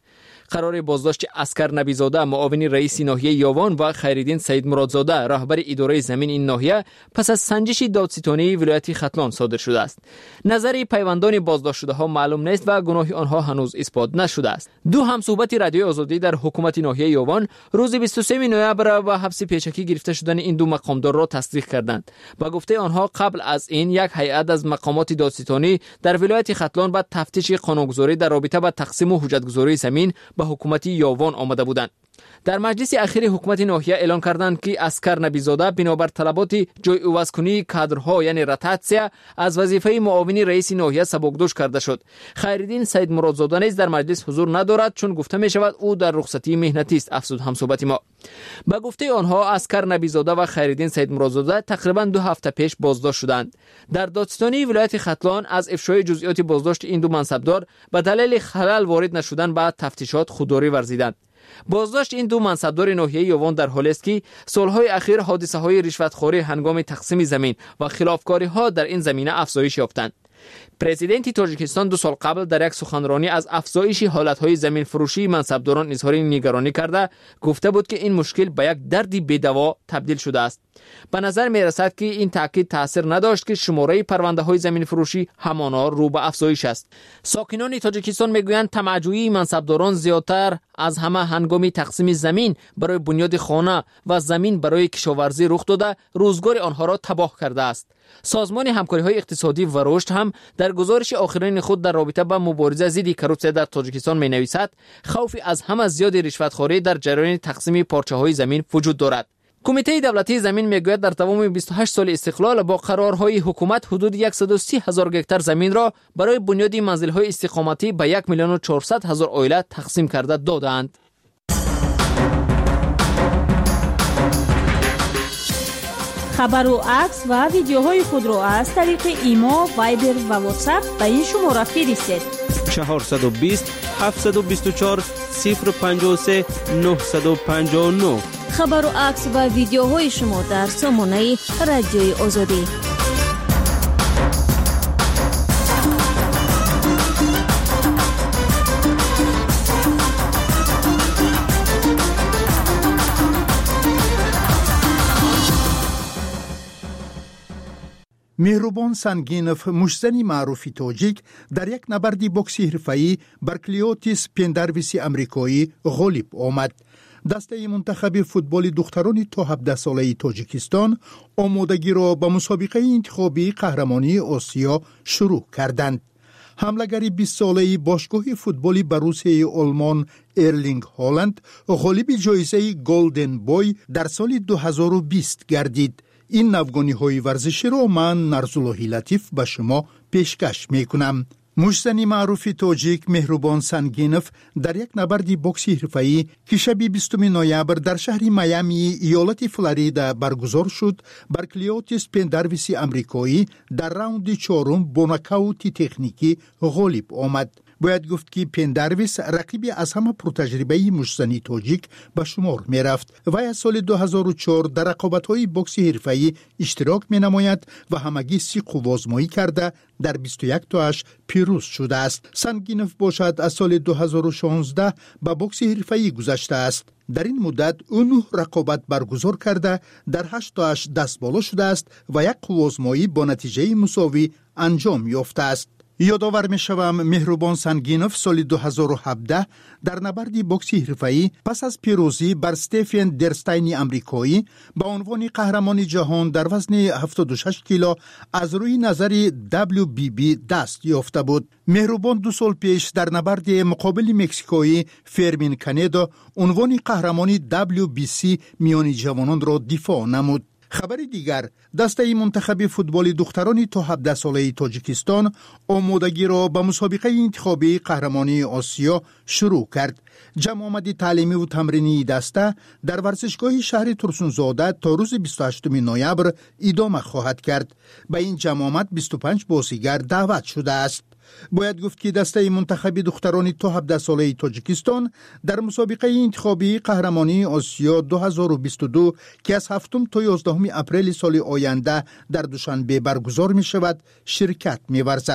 W: قرار بازداشت اسکر نبیزاده معاون رئیس ناحیه یاوان و خیرالدین سید مرادزاده رهبر اداره زمین این ناحیه پس از سنجش دادستانی ولایت ختلان صادر شده است. نظر پیوندان بازداشت شده ها معلوم نیست و گناه آنها هنوز اثبات نشده است. دو همصحبت رادیوی آزادی در حکومت ناحیه یاوان روز 23 نوامبر و حبس پیشکی گرفته شدن این دو مقامدار را تصدیق کردند. با گفته آنها قبل از این یک هیئت از مقامات دادستانی در ولایت ختلان با تفتیش قانونگذاری در رابطه با تقسیم و حجتگذاری زمین به حکومت یاوان آمده بودند. در مجلس اخیر حکومت ناحیه اعلان کردند که اسکر نبیزاده بنابر طلبات جای عوض کنی کادرها یعنی رتاتسیا از وظیفه معاون رئیس ناحیه سبکدوش کرده شد. خیرالدین سید مرادزاده نیز در مجلس حضور ندارد چون گفته می شود او در رخصتی مهنتی است. افزود همصحبت ما. با گفته آنها اسکر نبیزاده و خیرالدین سید مرادزاده تقریبا 2 هفته پیش بازداشت شدند. در دادستانی ولایت ختلان از افشای جزئیات بازداشت این دو منصبدار به دلیل خلل وارد نشدن به تفتیشات خودداری ورزیدند. بازداشت این دو منصبدار ناحیه یاوان در حالی است که سالهای اخیر حادثه‌های رشوتخوری هنگام تقسیم زمین و خلافکاری‌ها در این زمینه افزایش یافتند. پرزیدنت تاجیکستان 2 سال قبل در یک سخنرانی از افزایش حالتهای زمین فروشی منصبداران اظهار نگرانی کرده گفته بود که این مشکل به یک درد بی‌دوا تبدیل شده است. به نظر می رسد که این تاکید تاثیر نداشت که شماره پرونده های زمین فروشی همانا رو به افزایش است. ساکنان تاجیکستان میگویند طمع‌جویی منصبداران زیادتر از همه هنگام تقسیم زمین برای بنیاد خانه و زمین برای کشاورزی رخ داده روزگار آنها را تباه کرده است. سازمان همکاری‌های اقتصادی و رشد هم در گزارش آخرین خود در رابطه با مبارزه ضد کروپسیا در تاجیکستان می‌نویسد خوف از همه زیاد رشوتخوری در جریان تقسیم پارچه‌های زمین وجود دارد. کمیته دولتی زمین میگوید در تمام 28 سال استقلال با قرارهای حکومت حدود 130,000 گکتار زمین را برای بنیاد منزل‌های استقامتی به 1,400,000 عائله تقسیم کرده دادند.
O: خبر و عکس و ویدیوهای خود را از طریق ایما، وایبر و واتساپ به این شماره فرستید.
C: 420 724 053 959.
A: خبر و عکس و ویدیوهای شما در سامانه رادیوی آزادی.
D: مهربان سنگینف مشزنی معروف تاجیک در یک نبرد بوکسی حرفه‌ای بر کلیوتیس پیندرویسی آمریکایی غالب آمد. دسته منتخب فوتبال دختران تا 17 ساله تاجیکستان آمادگی را به مسابقه انتخابی قهرمانی آسیا شروع کردند. حمله‌گر 20 ساله باشگاه فوتبالی بروسیای آلمان ارلینگ هالند غالب جایزه گلدن بوی در سال 2020 گردید. این نوگانی های ورزشی را من نرزاللهی لطیف به شما پیشکش می کنم. مشزنی معروف تاجیک مهربان سنگینف در یک نبرد بوکسی حرفه‌ای که شب 20 نوامبر در شهر میامی ایالت فلوریدا برگزار شد بر کلیوتیس پیندرویسی آمریکایی در راوند 4 با ناکاوت تکنیکی غالب آمد. باید گفت که پیندرویس رقیبی از همه پرتجربه مشزنی تاجیک به شمار می رفت و از سال 2004 در رقابت‌های بوکسی حرفه‌ای اشتراک می نماید و همگی 30 آزمایی کرده در 21 تاش پیروز شده است. سنگینف باشد از سال 2016 به بوکسی حرفه‌ای گذشته است. در این مدت او 9 رقابت برگزار کرده در 8 تاش دست بالا شده است و یک آزمایی با نتیجه مساوی انجام یافته است. یادآور می شوم مهربان سنگینف سال 2017 در نبرد بوکسی حرفه‌ای پس از پیروزی بر استفن درستین آمریکایی با عنوان قهرمان جهان در وزن 76 کیلو از روی نظر WBB دست یافته بود. مهربان 2 سال پیش در نبرد مقابل مکزیکویی فرمین کانیدو عنوان قهرمان WBC میان جوانان را دفاع نمود. خبر دیگر، دسته منتخب فوتبال دختران تا 17 ساله تاجیکستان آمادگی را به مسابقه انتخابی قهرمانی آسیا شروع کرد. جمع آمد تعلیمی و تمرینی دسته در ورزشگاه شهر ترسونزاده تا روز 28 نوامبر ادامه خواهد کرد. به این جمع آمد 25 بازیگر دعوت شده است. باید گفت که دسته منتخب دختران تا 17 ساله تاجیکستان در مسابقه انتخابی قهرمانی آسیا 2022 که از 7 تا 11 اپریل سال آینده در دوشنبه برگزار می شود شرکت می ورزد.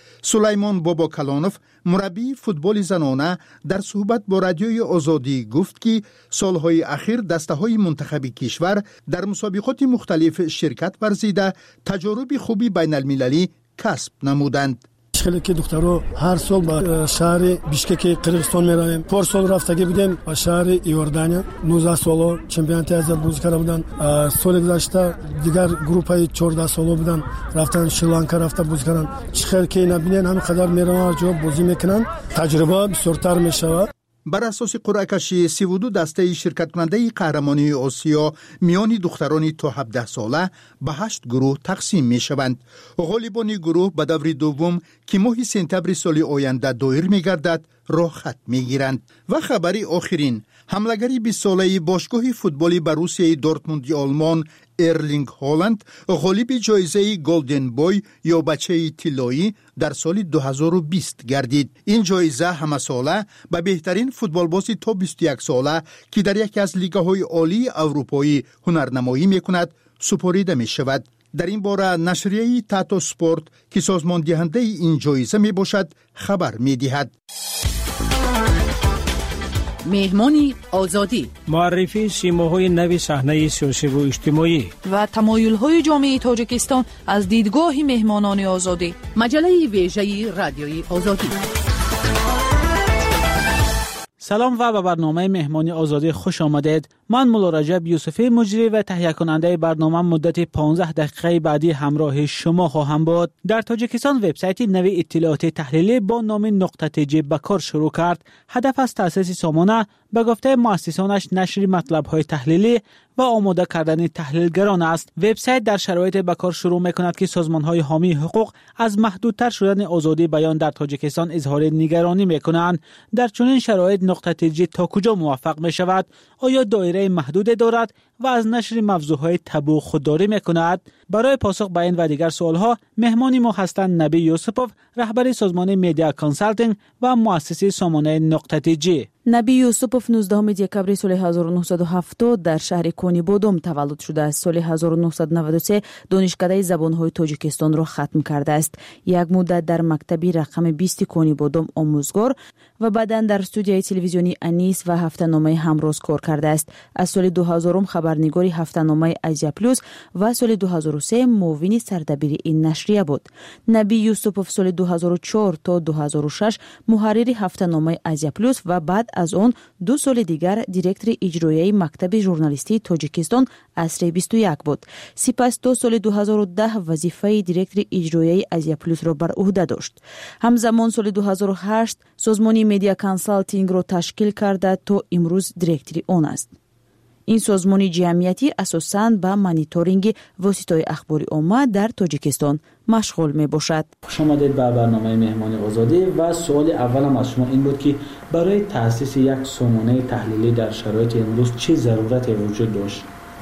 D: سلیمان بابا کلانوف مربی فوتبال زنانه در صحبت با رادیوی آزادی گفت که سالهای اخیر دسته‌های منتخبی کشور در مسابقات مختلف شرکت ورزیده تجارب خوبی بین المللی کسب نمودند.
G: خیلی که دخترها هر سال به شهر بیشکک قرقیزستان میرویم. پارسال رفتگی بودیم به شهر ایوردانیا 19 ساله چمپیونات آسیا بازی کرده بودن. سال گذشته دیگر گروپای 14 ساله بودن رفتن شریلانکا رفتن بازی کردن. خیلی که نبینن همین قدر میرن جو بازی میکنن تجربه بسیارتر میشود.
D: بر اساس قرعه کشی 32 دسته شرکت کننده قهرمانی آسیا میان دختران تا 17 ساله به 8 گروه تقسیم می شوند. غالبان گروه به دور دوم که ماه سپتامبر سال آینده دایر می گردد راه خط می گیرند. و خبری آخرین، حملگری 20 ساله باشگاه فوتبالی بروسیای دورتموند آلمان ارلینگ هالند غالب جایزه گلدن بوی یا بچه طلایی در سال 2020 گردید. این جایزه همه ساله به بهترین فوتبالباز تا 21 ساله که در یکی از لیگ‌های عالی اروپایی هنرنمایی می‌کند سپرده می‌شود. در این باره نشریه تاتو سپورت که سازمان دهنده این جایزه میباشد خبر می‌دهد.
L: مهمانی آزادی،
X: معرفی سیماهای نو صحنه سیاسی و اجتماعی
L: و تمایل‌های جامعه تاجیکستان از دیدگاه مهمانان آزادی.
H: مجله ویژه رادیوی آزادی.
V: سلام و به برنامه مهمانی آزادی خوش آمدید. من مولا رجب یوسفی مجری و تهیه کننده برنامه مدت 15 دقیقه بعدی همراه شما خواهم بود. در تاجیکستان وبسایت نوی اطلاعات تحلیلی با نام نقطه تیجی به کار شروع کرد. هدف از تأسیس سامانه به گفته مؤسسانش نشر مطلب‌های تحلیلی و آماده کردن تحلیلگران است. وبسایت در شرایط به کار شروع می‌کند که سازمان‌های حامی حقوق از محدودتر شدن آزادی بیان در تاجیکستان اظهار نگرانی می‌کنند. در چنین شرایط نقطه تیجی تا کجا موفق می‌شود؟ آیا دایره محدود دارد و از نشر موضوعهای تبو خودداری می‌کند؟ برای پاسخ به این و دیگر سوال‌ها مهمانی ما هستند نبی یوسپوف، رهبر سازمان میدیا کانسالتینگ و مؤسس سامانه نقطه تیجی.
I: نبی یوسپوف 19 دکبر سال 1970 در شهر کونی بودم تولد شده است. سال 1993 دانشکده زبان‌های تاجیکستان را ختم کرده است. یک مدت در مکتبی رقم 20 کونی بودم آموزگار و بعداً در استودیوی تلویزیونی انیس و هفته‌نامه همروز کار کرده است. از سال 2000 خبرنگار هفته‌نامه آسیا پلوس و سال 2003 معاون سردبیر این نشریه بود. نبی یوسپوف سال 2004 تا 2006 محرر هفته‌نامه آسیا پلوس و بعد از آن 2 سال دیگر دیرکتور اجرایی مکتب ژورنالیستی تاجیکستان عصر 21 بود. سپس 2 سال 2010 وظیفه دیرکتور اجرایی آسیا پلوس را بر عهده داشت. همزمان سال 2008 سازمان میدیا کانسالتینگ را تشکیل کرده تا امروز دیرکتور آن است. این سازمان جمعیتی اساساً به مانیتورینگ واسطه‌های اخباری عامه در تاجیکستان مشغول می باشد.
V: خوش آمدید به برنامه مهمانی آزادی و سوال اولم از شما این بود که برای تأسیس یک سامانه تحلیلی در شرایط امروز چه ضرورتی وجود داشت؟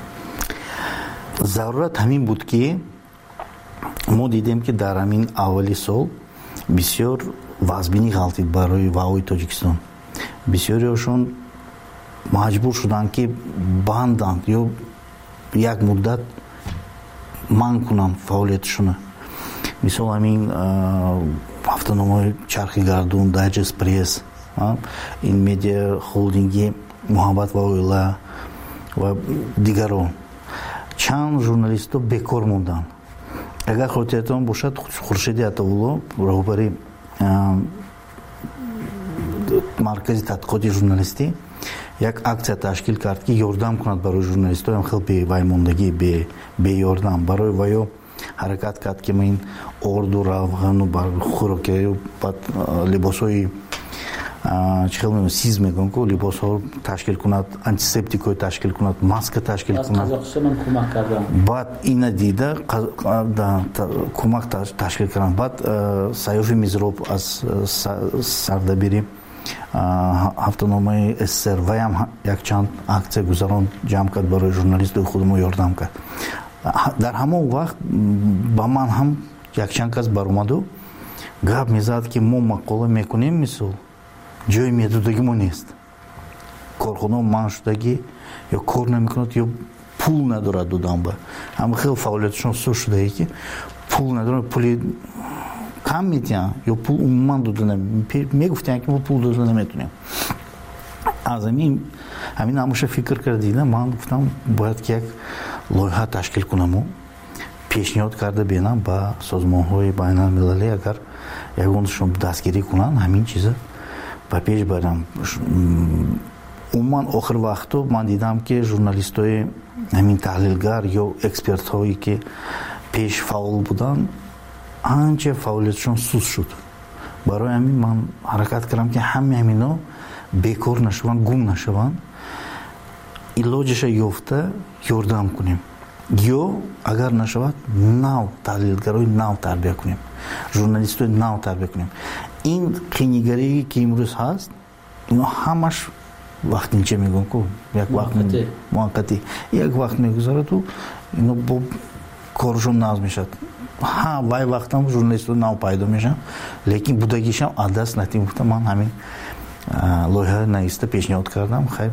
J: ضرورت همین بود که ما دیدیم که در همین اولی سال بسیار وضعبینی غلطید برای وای تاجیکستان. بسیاریشون مجبور شدن که بندند یا یک مدت من کنن فعالیتشون. مثال همین هفته‌نامه چرخ گردون، دایجست پرس، این میدیا هولدینگی محبت و اویلا و دیگران چند ژورنالیست بکار موندن. اگر خاطرتان باشد خورشیدی عطاالله رهبر مرکز تحقیقات ژورنالیستی یک акция تشکیل کرد که یاردم کند برای ژورنالیست‌ها. خیلی به وای موندگی به یاردم برای وایو حرکت کرد که من آرد و روغن و بر خوراکی و بعد لباس‌های چخیل سیز میگن که لباس‌ها تشکیل کند، آنتیسپتیک‌های تشکیل کند، ماسک تشکیل کند.
V: از قزاقستان کمک کردن.
J: بعد این دیده کمک تشکیل کردن. بعد سیاف میزروب از سردبیری هفته‌نامه استر و هم یک چند акция گذران جمع کرد برای ژورنالیست خودمون یاردم کرد. در همون وقت با من هم یک چند کس برآمد و گپ میزد که ما مقاله میکنیم مثل جای میدودگی ما نیست. کارخانه من شدگی یا کار نمیکند یا پول ندارد دادن به. هم خیلی فعالیتشون سو شده ای که پول ندارد، پولی کم میتونن یا پول عموما دادن میگفتن که ما پول دادن نمیتونیم. از همین همشه فکر کردیم. من گفتم باید که یک لایحه تشکیل کنم و پیشنهاد کرده بینم با سازمان‌های بین‌المللی اگر یگانشون دستگیری کنن همین چیزا با پیش برم. عموما آخر وقتا من دیدم که ژورنالیست‌های همین تحلیلگر یا اکسپرت‌هایی که پیش فعال بودن آنچه فعالیتشون سوس شد. برای همین من حرکت کردم که همینا بیکار نشون، گم نشون، علاجش یافته یاردم کنیم یا اگر نشود نو تحلیلگرای نو تربیت کنیم، ژورنالیستای نو تربیت کنیم. این قینیگری که امروز هست اینا همش وقتی چه میگن که یک وقت موقتی یک وقت میگذاره تو اینا با کارشون ناز میشد. ها وای وقتام ژورنالیستو نو پیدا میشن لیکن بودگیشم عادت نتیم. گفتم من همین لایحه نایسته پیشنهاد کردم. خیر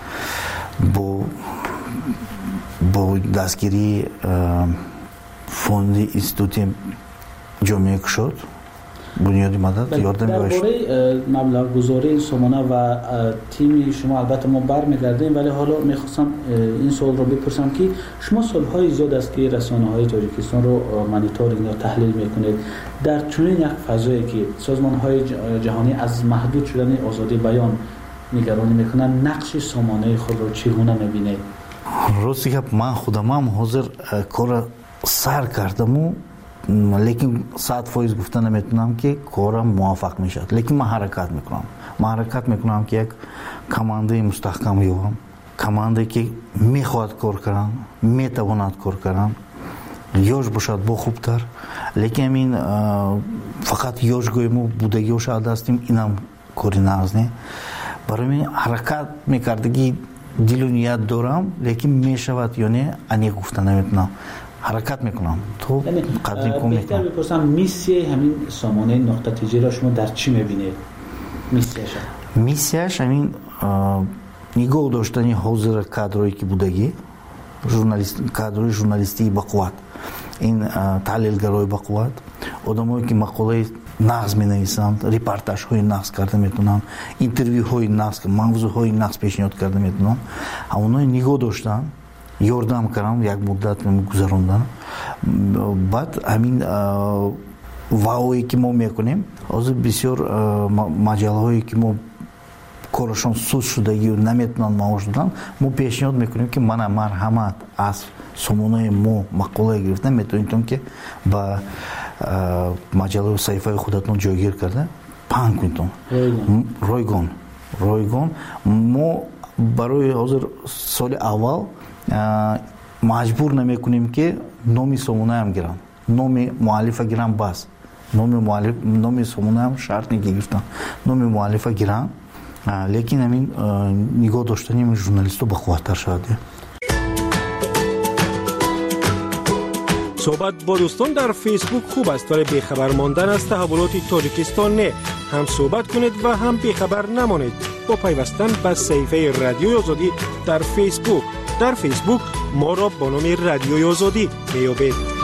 J: با دستگیری فوند اینستیتوت جامعه کشاد بنیادی مدد یاردم
V: درباره مبلغ گذاری این سامانه و تیم شما البته ما برمیگردیم، ولی حالا میخواستم این سوال رو بپرسم که شما سالهای زیاد است که رسانه‌های تاجیکستان رو مانیتورینگ یا تحلیل میکنید. در چنین یک فضایی که سازمان‌های جهانی از محدود شدن آزادی بیان نگرانی میکنن، نقش سامانه خود رو چگونه میبینید؟
J: راستی که من خودم هم حاضر کار سر کردم لیکن 100% گفتن نمیتونم که کارم موفق میشد. لیکن من حرکت میکنم که یک کمانده مستحکم یابم، کمانده که میخواد کار کنم، میتواند کار کنم، یوش باشد با خوبتر. لیکن این فقط یوش گویم و بودگیوش عادستیم اینم کاری نازنه. برای من حرکت میکردگی دل و نیت دارم لیکن میشود یا نه انی گفتن نمیتونم. حرکت میکنم تو قدری کم میکنم.
V: بپرسم میسیه همین سامانه نقطه تیجی را شما در چی میبینید؟
J: میسیش همین نگاه داشتنی حاضر کادرایی که بودگی کادرای ژورنالیستی با قوت، این تحلیلگرای با قوت، آدمایی که مقاله نقض مینویسند، رپورتاژ های نقض کرده میتونن، اینترویو های نقض، موضوع های نقض پیشنهاد کرده میتونن. همونای نگاه داشتن یاردم کردم یک مدت گذروندن. بعد همین واوی که ما میکنیم از بسیار مجله که ما کارشون سوس شده و نمیتونن معاش دادن، ما پیشنهاد میکنیم که من مرحمت از سامانه ما مقاله گرفتن میتونید که با مجله صحیفه خودتون جایگیر کرده پنگ کنید. رایگان ما برای حاضر سال اول مجبور نمیکنیم که نامی سامانه هم گیرن، نامی مؤلفه گیرن، بس نامی سامانه هم شرط نگرفتن، نامی مؤلفه گیرن. لیکن همین نگاه داشتنی من ژورنالیستو با قوت‌تر شده.
X: صحبت با دوستان در فیسبوک خوب است ولی بیخبر ماندن از تحولات تاجیکستان نه. هم صحبت کنید و هم بیخبر نمانید با پیوستن به صفحه رادیوی آزادی در فیسبوک. در فیسبوک ما را با نام رادیوی آزادی میابید.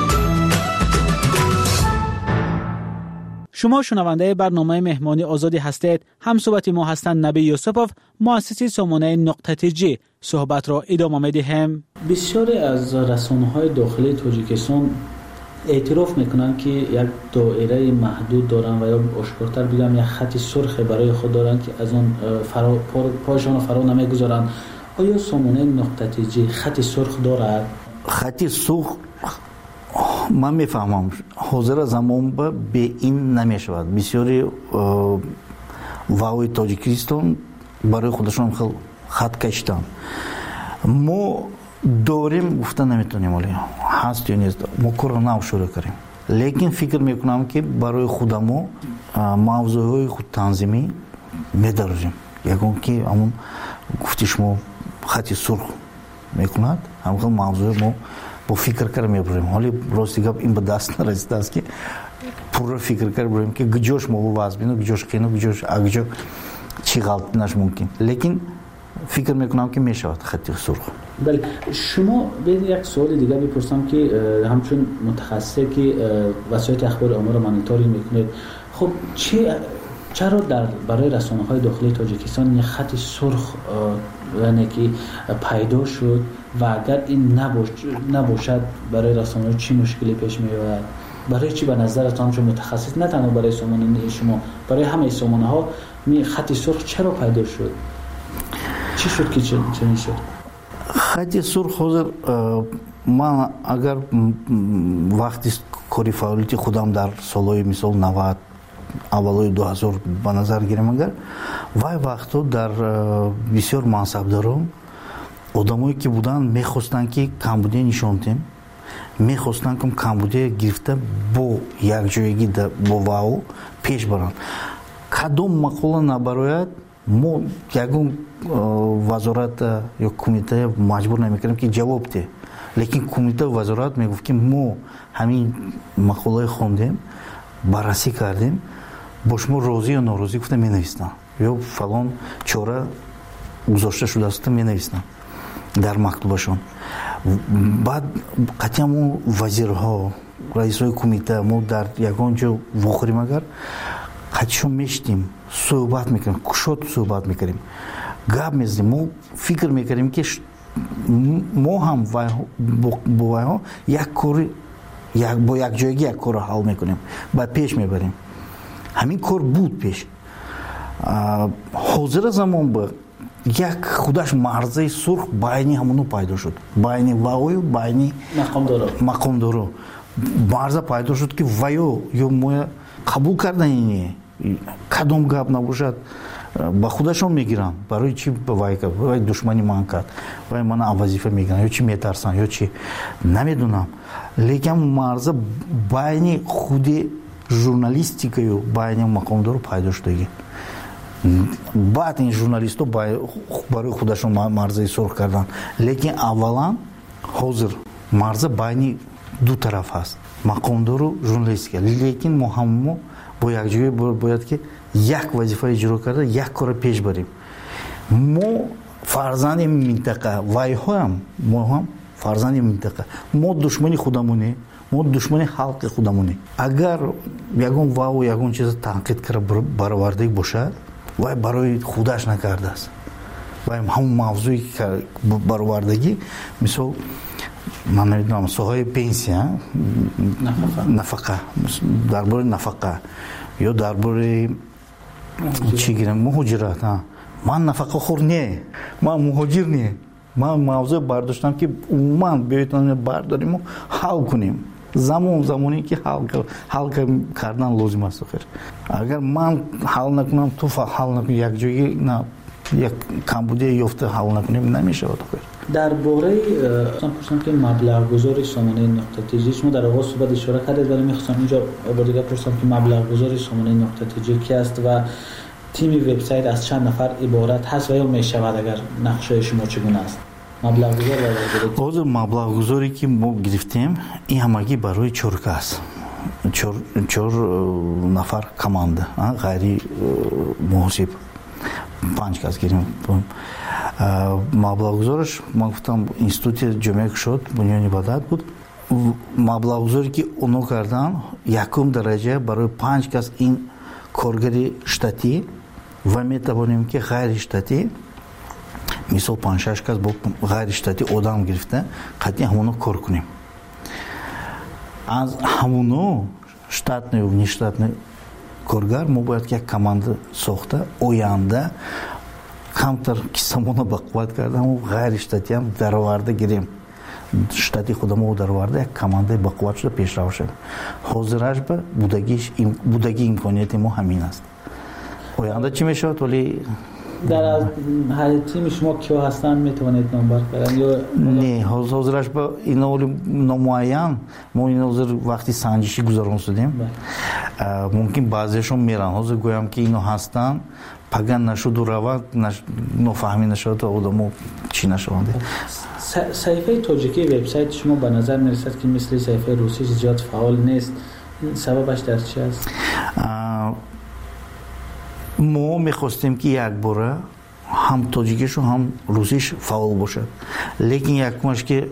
V: شما شنونده برنامه مهمانی آزادی هستید. هم صحبت ما هستند نبی یوسفوف، مؤسس سامانه نقطه تیجی. صحبت را ادامه میدیم. بسیاری از رسانه‌های داخلی تاجیکستان اعتراف میکنن که یک دایره محدود دارن و یا آشکارتر بگم یک خط سرخ برای خود دارن که از اون پایشان فرا نمیگذارن. آیا سامانه نقطه تیجی خط سرخ دارد؟
J: خط سرخ من میفهمم حاضر زمان به این نمیشود. بسیاری واوی تاجیکستان برای خودشون خط کشیدن. ما داریم گفتن نمیتونیم ولی هست یا نیست ما کار نو شروع کنیم. لیکن فکر میکنم که برای خودمو موضوعهای خود تنظیمی میداریم. یکون که همون گفتی شما خط سرخ میکند همون موضوع ما با فکر کردن میبریم. حالی راستی گپ این به دست نرسیده است که پور فکر کردیم که گجوش ما با واز بینو گجوش کینو گجوش چی غلط نش ممکن. لیکن فکر میکنم که میشود خط سرخ.
V: بله شما به یک سوال دیگه بپرسم که همچون متخصصی که وسایل اخبار عامه رو مانیتورینگ میکنید، خب چرا برای رسانه‌های داخلی تاجیکستان یک خط سرخ یعنی که پیدا شد و اگر این نباشد برای رسانه‌ها چی مشکلی پیش میاد؟ برای چی به نظرتان شما متخصص نه تنها برای سامانه شما برای همه سامانه‌ها خط سرخ چرا پیدا شد؟ چی شد که چنین شد؟
J: خط سرخ حاضر من اگر وقتی کاری فعالیتی خودم در سالهای مثال 90 اولای 2000 به نظر گیرم اگر وای وقتا در بسیار منصبداران آدمایی که بودن میخواستن که کمبودی نشون دهیم، میخواستن که کمبودی گرفته با یک جایگی با واو پیش برن. کدام مقوله نبراید ما یکون وزارت یا کمیته مجبور نمیکنیم که جواب ده، لیکن کمیته وزارت میگفت که ما همین مقوله خوندیم بررسی کردیم با شما راضی یا ناراضی گفته می نویسن یا فلان چاره گذاشته شده است می نویسن در مکتوبشون. بعد قطعا ما وزیرها رئیسای کمیته ما در یگان جا واخوریم اگر قطعشون میشتیم صحبت میکنیم کشات صحبت میکنیم گپ میزنیم ما فکر میکنیم که ما هم با وایها یک کاری با یک جایگی یک کار حل میکنیم بعد پیش میبریم. همین کار بود پیش. حاضر زمان با یک خودش مرزه سرخ بینی همونو پیدا شد، بینی وای و بینی مقام دارو مرزه پیدا شد که وایو یا ما قبول کردن اینه کدام گپ نباشد با خودشون میگیرن برای چی وای کرد وای دشمنی من کرد وای من وظیفه میگیرن یا چی میترسن یا چی نمیدونم، لیکن مرزه بین خود ژورنالیستیکا و بین مقام دارو پیدا شده. بعد این ژورنالیست‌ها برای خودشون مرزه سرخ کردن، لیکن اولا حاضر مرزه بین دو طرف هست مقام دارو ژورنالیستیکا، لیکن ما هم با یک جایی باید که یک وظیفه اجرا کرده یک کار پیش بریم. ما فرزند منطقه وای هم ما هم فرزند منطقه ما دشمنی خودمونه ما دشمنی خلق خودمونه. اگر یگون واو یگون چیز تنقید کرده برآورده باشد وای برای خودش نکرده است وای همون موضوعی که برآوردگی مثل من نمیدونم سوهای پنسیا نفقه درباره نفقه یا درباره چی گیرم مهاجرت من نفقه خور نه من مهاجر نه من موضوع برداشتم که عموما بیایتون برداریم و حل کنیم زمانی که حل کردن لازم است. اگر من حل نکنم تو حل نکنی یک جایی نه یک کمبودی یافته حل نکنیم نمیشه.
V: درباره پرسیدم که مبلغ گذاری سامانه نقطه تیجی شما در آغاز صحبت اشاره کردید ولی می‌خواستم اینجا بار دیگه پرسیدم که مبلغ گذاری سامانه نقطه تیجی کی است و تیم وبسایت از چند نفر عبارت هست و یا میشود اگر نقشه شما چگونه است؟ مبلغ گذاری
J: مبلغ گذاری که ما گرفتیم این همگی برای چرک است. چهار نفر کمانده غیر محاسب 5 کس گیریم. مبلغ گذارش من گفتم اینستیتوت جامعه شد بنیانی بدات بود. مبلغ گذاری که اونو کردن یکم درجه برای 5 کس این کارگری شتاتی و میتوانیم که غیر شتاتی مثال 5-6 کس با غیر شتاتی آدم گرفته قطعی همونو کار کنیم. از همونو штатный و нештатный کارگر ما باید که یک کمانده ساخته آینده کمتر کسامونو بقوت کردم و غیر شتاتی هم درآورده گیریم شتاتی خودمو درآورده یک کمانده بقوت شده پیش رو شد. حاضرش به بودگی امکانیت ما همین است. آینده چی میشود ولی
V: در هر تیم شما کیا هستن میتونید نام ببرید یا
J: نه حاضرش به اینا نمایان ما اینا حاضر وقتی سنجشی گذارون شدیم ممکن بعضیشون میرن حاضر گویم که اینا هستن پگان نشد و رواد نفهمی نشد و آدمو چی نشونده.
V: صفحه تاجیکی وبسایت شما به نظر میرسد که مثل صفحه روسی زیاد فعال نیست، سببش در چی است؟
J: ما میخواستیم که یک باره هم تاجیکیش و هم روسیش فعال باشد. لیکن یکمش که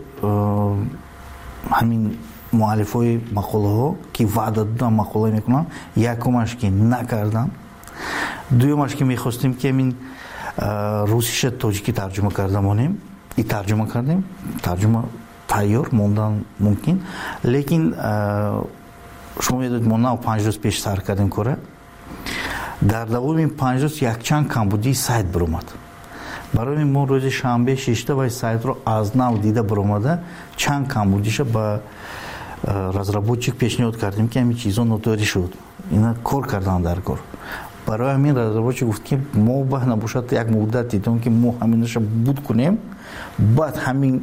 J: همین مؤلف های مقاله ها که وعده دادن مقاله میکنن، یکمش که نکردن. دویمش که میخواستیم که این روسیش تاجیکی ترجمه کردیم، این ترجمه کردیم، ترجمه تیار موندن ممکن. لیکن شما میدونید ما 95 روز پیش سر کردیم کاره. در دوام این 5 روز یک چند کمبودی سایت برآمد. برای ما روز شنبه 6 تا سایت رو از نو دیده برآمده، چند کمبودیش با разработчик پیشنهاد کردیم که همین چیزا نوتاری شد. اینا کار کردن در کار. برای همین разработчик گفت که ما به نباشد یک مدت دیدیم که ما همینش بود کنیم، بعد همین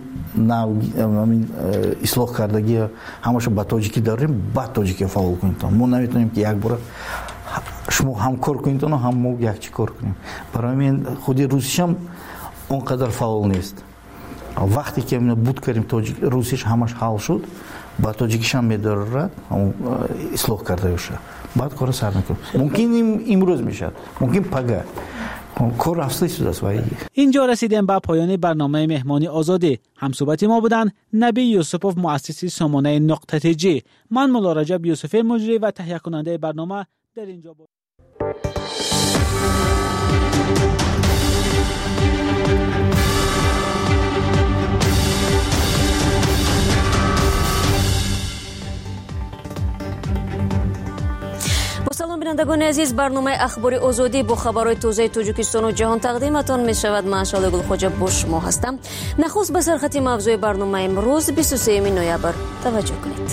J: اصلاح کردگی همش با تاجیکی داریم، بعد تاجیکی فعال کنیم. ما نمیتونیم که یک بار شما هم کار کنید و هم ما یک چی کار کنیم. برای همین خودی روسیش هم اونقدر فعال نیست. وقتی که بود کردیم روسیش همش حل شد، با تاجیکیش هم میدارد اصلاح کرده بشه، بعد کار سر میکنه. ممکن امروز میشه، ممکن پگاه کار اصلی شده است.
V: اینجا رسیدیم به پایان برنامه مهمانی آزادی. همصحبت ما بودن نبی یوسفوف، مؤسس سامانه نقطه جی. من مولا رجب یوسفی مجری و تهیه کننده برنامه در اینجا بود.
A: سلام بینندگان عزیز، برنامه اخبار آزادی با خبرهای تازه تاجیکستان و جهان تقدیمتان می شود. من شعله گلخوجه با شما هستم. نخست به سرخط موضوع برنامه امروز 23 نوامبر توجه کنید.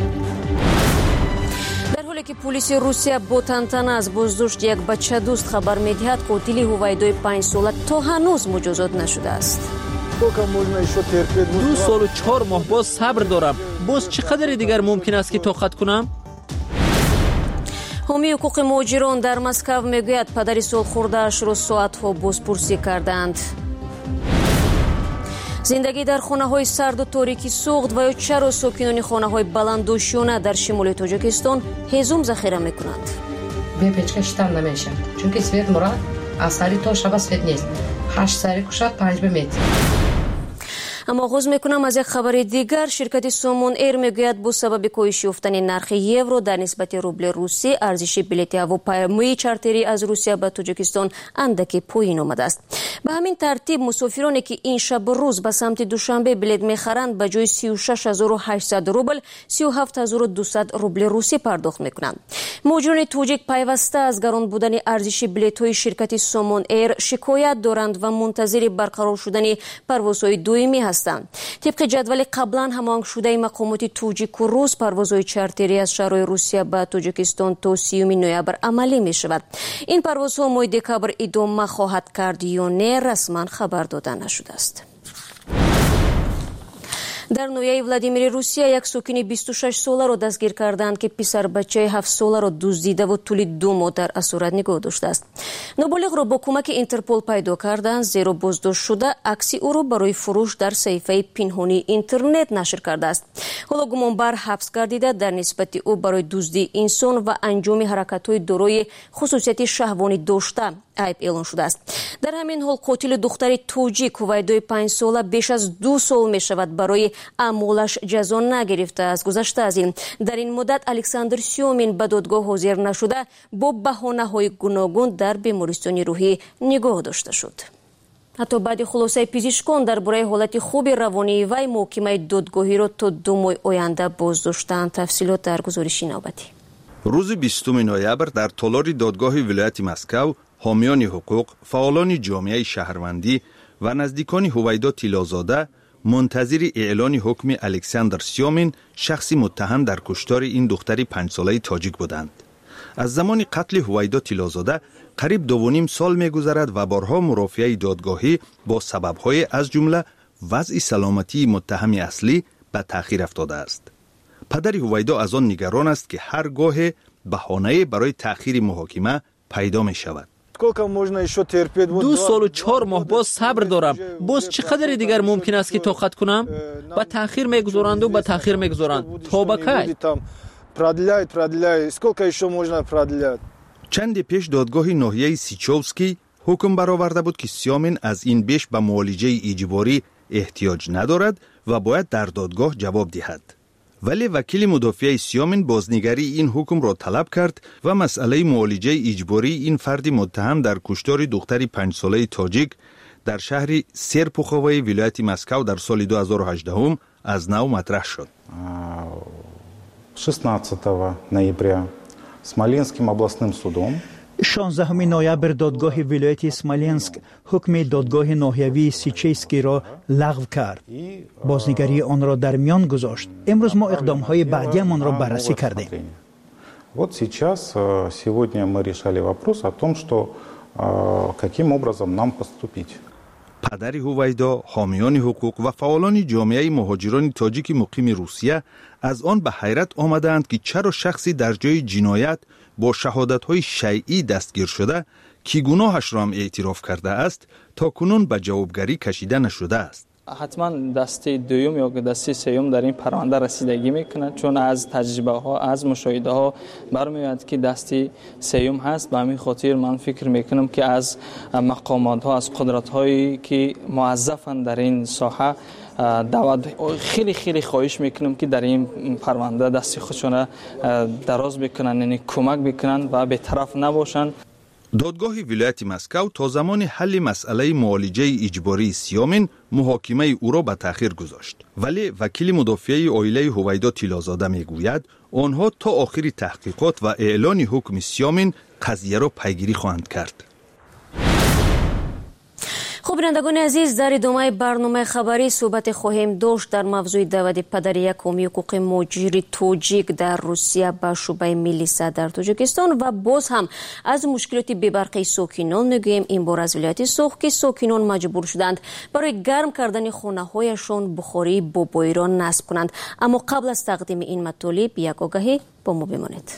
A: در حالی که پلیس روسیه با تنتنه از بازداشت یک بچه دوست خبر می‌دهد، قاتل هویدای 5 ساله تا هنوز مجازات نشده است.
W: 2 سال و 4 ماه باز صبر دارم. باز چقدر دیگر ممکن است که طاقت کنم؟
A: حامی حقوق مهاجران در مسکو میگوید پدری سالخورده‌اش را ساعت‌ها بازپرسی کردند. زندگی در خانه‌های سرد و تاریکی سوخت و یا چرا ساکنان خانه‌های بلند و شونه در شمال تاجیکستان هیزم ذخیره می‌کنند؟
M: به پیچکش там نمیشه، چون свет مراد از سری تا شب свет نیست. 8 سری کشاد 5 به متر.
A: اما آغاز میکنم از یک خبر دیگر. شرکت سامون ایر میگوید با سبب کاهش یافتن نرخ یورو در نسبت روبل روسی، ارزش بلیط هواپیمایی چارتری از روسیه به تاجیکستان اندکی پایین آمده است. به همین ترتیب مسافرانی که این شب و روز به سمت دوشنبه بلیط میخرند به جای 36800 روبل 37200 روبل روسی پرداخت میکنند. مهاجران تاجیک پیوسته از گران بودن ارزش بلیط های شرکت سامون ایر شکایت دارند و منتظر برقرار شدن پروازهای دومی هستند. طبق جدول قبلا هماهنگ شده مقامات تاجیک و روس، پروازهای چارتری از شهرهای روسیه به تاجیکستان تا 30 نوامبر عملی می شود. این پروازها ماه دکبر ادامه خواهد کرد یا نه رسما خبر داده نشده است. در نویای ولادیمیر روسیه یک ساکن 26 ساله را دستگیر کردند که پسر بچه 7 ساله را دزدیده و طول 2 ماه در اسارت نگاه داشته است. نابالغ را با کمک اینترپل پیدا کردند، زیرا بازداشت شده عکس او را برای فروش در صفحه پنهانی اینترنت نشر کرده است. حالا گمانبر حبس گردیده در نسبت او برای دزدی انسان و انجام حرکت‌های دارای خصوصیت شهوانی داشته عیب اعلان شده است. در همین حال قاتل دختر تاجیک هویدای 5 ساله بیش از 2 سال می شود برای اعمالش جزا نگرفته است. گذشته از این در این مدت الکساندر سیومین به دادگاه حاضر نشده با بهانه‌های گوناگون در بیمارستان روحی نگاه داشته شد. حتی بعد خلاصه پزشکان درباره حالت خوب روانی وی محکمه دادگاهی را تا 2 ماه آینده بازداشتند. تفصیلات در گزارش نوبتی.
N: روز 20 نوامبر در تالار دادگاه ولایت مسکو حامیان حقوق، فعالان جامعه شهروندی و نزدیکان هویدا طلازاده منتظر اعلان حکم الکساندر سیومین، شخصی متهم در کشتار این دختر 5 ساله تاجیک بودند. از زمان قتل هویدا طلازاده قریب 2.5 سال می‌گذرد و بارها مرافعه دادگاهی با سبب‌های از جمله وضع سلامتی متهم اصلی به تأخیر افتاده است. پدر هویدا از آن نگران است که هرگاه بهانه برای تأخیر محاکمه پیدا می‌شود.
W: 2 سال و 4 ماه باز صبر دارم. باز چقدر دیگر ممکن است که طاقت کنم؟ با تأخیر میگذارند و با تأخیر میگذارند. تا به کی؟
N: چند پیش دادگاه ناحیه سیچوفسکی حکم برآورده بود که سیامین از این بیش به معالجه اجباری احتیاج ندارد و باید در دادگاه جواب دهد. ولی وکیل مدافع سیامین بازنگری این حکم را طلب کرد و مسئله معالجه اجباری این فرد متهم در کشتار دختری 5 ساله تاجیک در شهر سرپوخوی ولایت مسکو در سال 2018 از نو مطرح شد.
K: 16 ноября Смоленским областным судом
F: 16 نوامبر دادگاه ولایت اسمالینسک حکم دادگاه ناحیوی سیچیسکی را لغو کرد. بازنگری آن را در میان گذاشت. امروز ما اقدام‌های بعدی آن را بررسی کردیم.
K: Вот сейчас сегодня мы решали вопрос о том, что каким образом нам поступить.
N: پدر هویدا، حامیان حقوق و فعالان جامعه مهاجران تاجیک مقیم روسیه از آن به حیرت آمدند که چرا شخصی در جای جنایت با شهادت‌های شیعی دستگیر شده که گناهش را هم اعتراف کرده است تا کنون به جوابگری کشیده نشده است.
P: حتما دسته دوم یا دسته سوم در این پرونده رسیدگی میکنند، چون از تجربه ها از مشاهده ها برمیاد که دسته سوم هست. به همین خاطر من فکر میکنم که از مقامات ها، از قدرت هایی که موظفن در این ساحه دعوت خیلی خواهش میکنم که در این پرونده دست خودشون دراز بکنن، یعنی کمک بکنن و بی‌طرف نباشن.
N: دادگاه ولایت مسکو تا زمان حل مسئله معالجه اجباری سیامین محاکمه او را به تأخیر گذاشت. ولی وکیل مدافع عائله هویدا طیلازاده میگوید آنها تا آخر تحقیقات و اعلان حکم سیامین قضیه را پیگیری خواهند کرد.
A: خب بینندگان عزیز، در ادامه برنامه خبری صحبت خواهیم داشت در موضوع دعوت پدر یکم حقوق مهاجر تاجیک در روسیه به شعبه ملیسا در تاجیکستان و باز هم از مشکلات ببرقی ساکنان میگوییم. این بار از ولایت سوخ که ساکنان مجبور شدند برای گرم کردن خانه هایشان بخاری با بایران نصب کنند. اما قبل از تقدیم این مطالب یک آگهی با ما بمانید.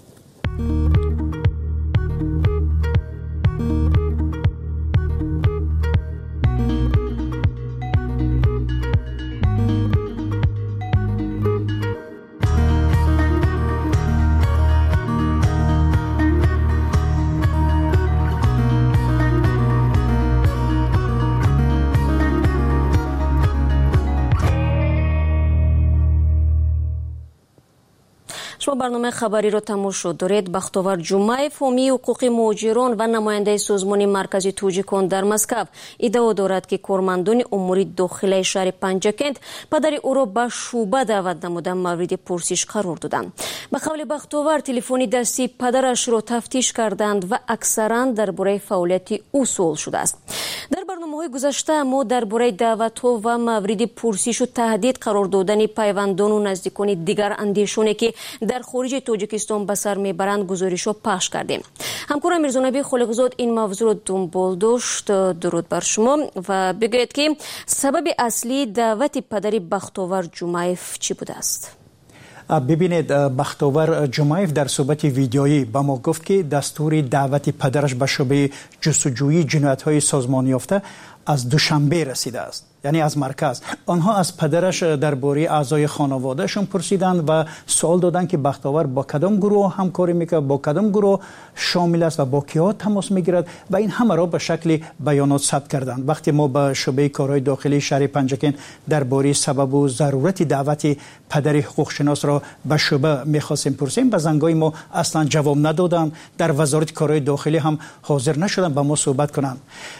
A: شما برنامه خبری را تماشا دارید. بختاور جمعیف حامی حقوق مهاجران و نماینده سازمان مرکزی توجیکان در مسکو ادعا دارد که کارمندان امور داخلی شهر پنجکند پدر او را به شعبه دعوت نموده مورد پرسش قرار دادند. به قول بختاور تلفن دستی پدرش را تفتیش کردند و اکثرا درباره فعالیت او سوال شده است. در برنامه‌های گذشته ما درباره دعوت‌ها و مورد پرسش و تهدید قرار دادن پیوندان و نزدیکان دیگر اندیشانی که در خارج تاجیکستان به سر میبرند گزارش‌ها پخش کردیم. همکارم میرزانبی خالقزاد این موضوع را دنبال داشت. درود بر شما و بگویید که سبب اصلی دعوت پدر بختاور جمعیف چی بوده است؟
F: ببینید، بختاور جمعیف در صحبت ویدیویی با ما گفت که دستور دعوت پدرش به شعبه جستجویی جنایت‌های سازمان یافته از دوشنبه رسیده است، یعنی از مرکز. آنها از پدرش درباره اعضای خانوادهشون پرسیدند و سوال دادند که بختاور با کدام گروه همکاری میکنه، با کدام گروه شامل است و با کیا تماس میگیرد و این همه را به شکل بیانات ثبت کردند. وقتی ما به شعبه کارهای داخلی شهر پنجکن درباره سبب و ضرورت دعوت پدر حقوق شناس را به شعبه میخواستیم پرسیم، به زنگای ما اصلا جواب ندادند. در وزارت کارهای داخلی هم حاضر نشدند با ما صحبت کنند.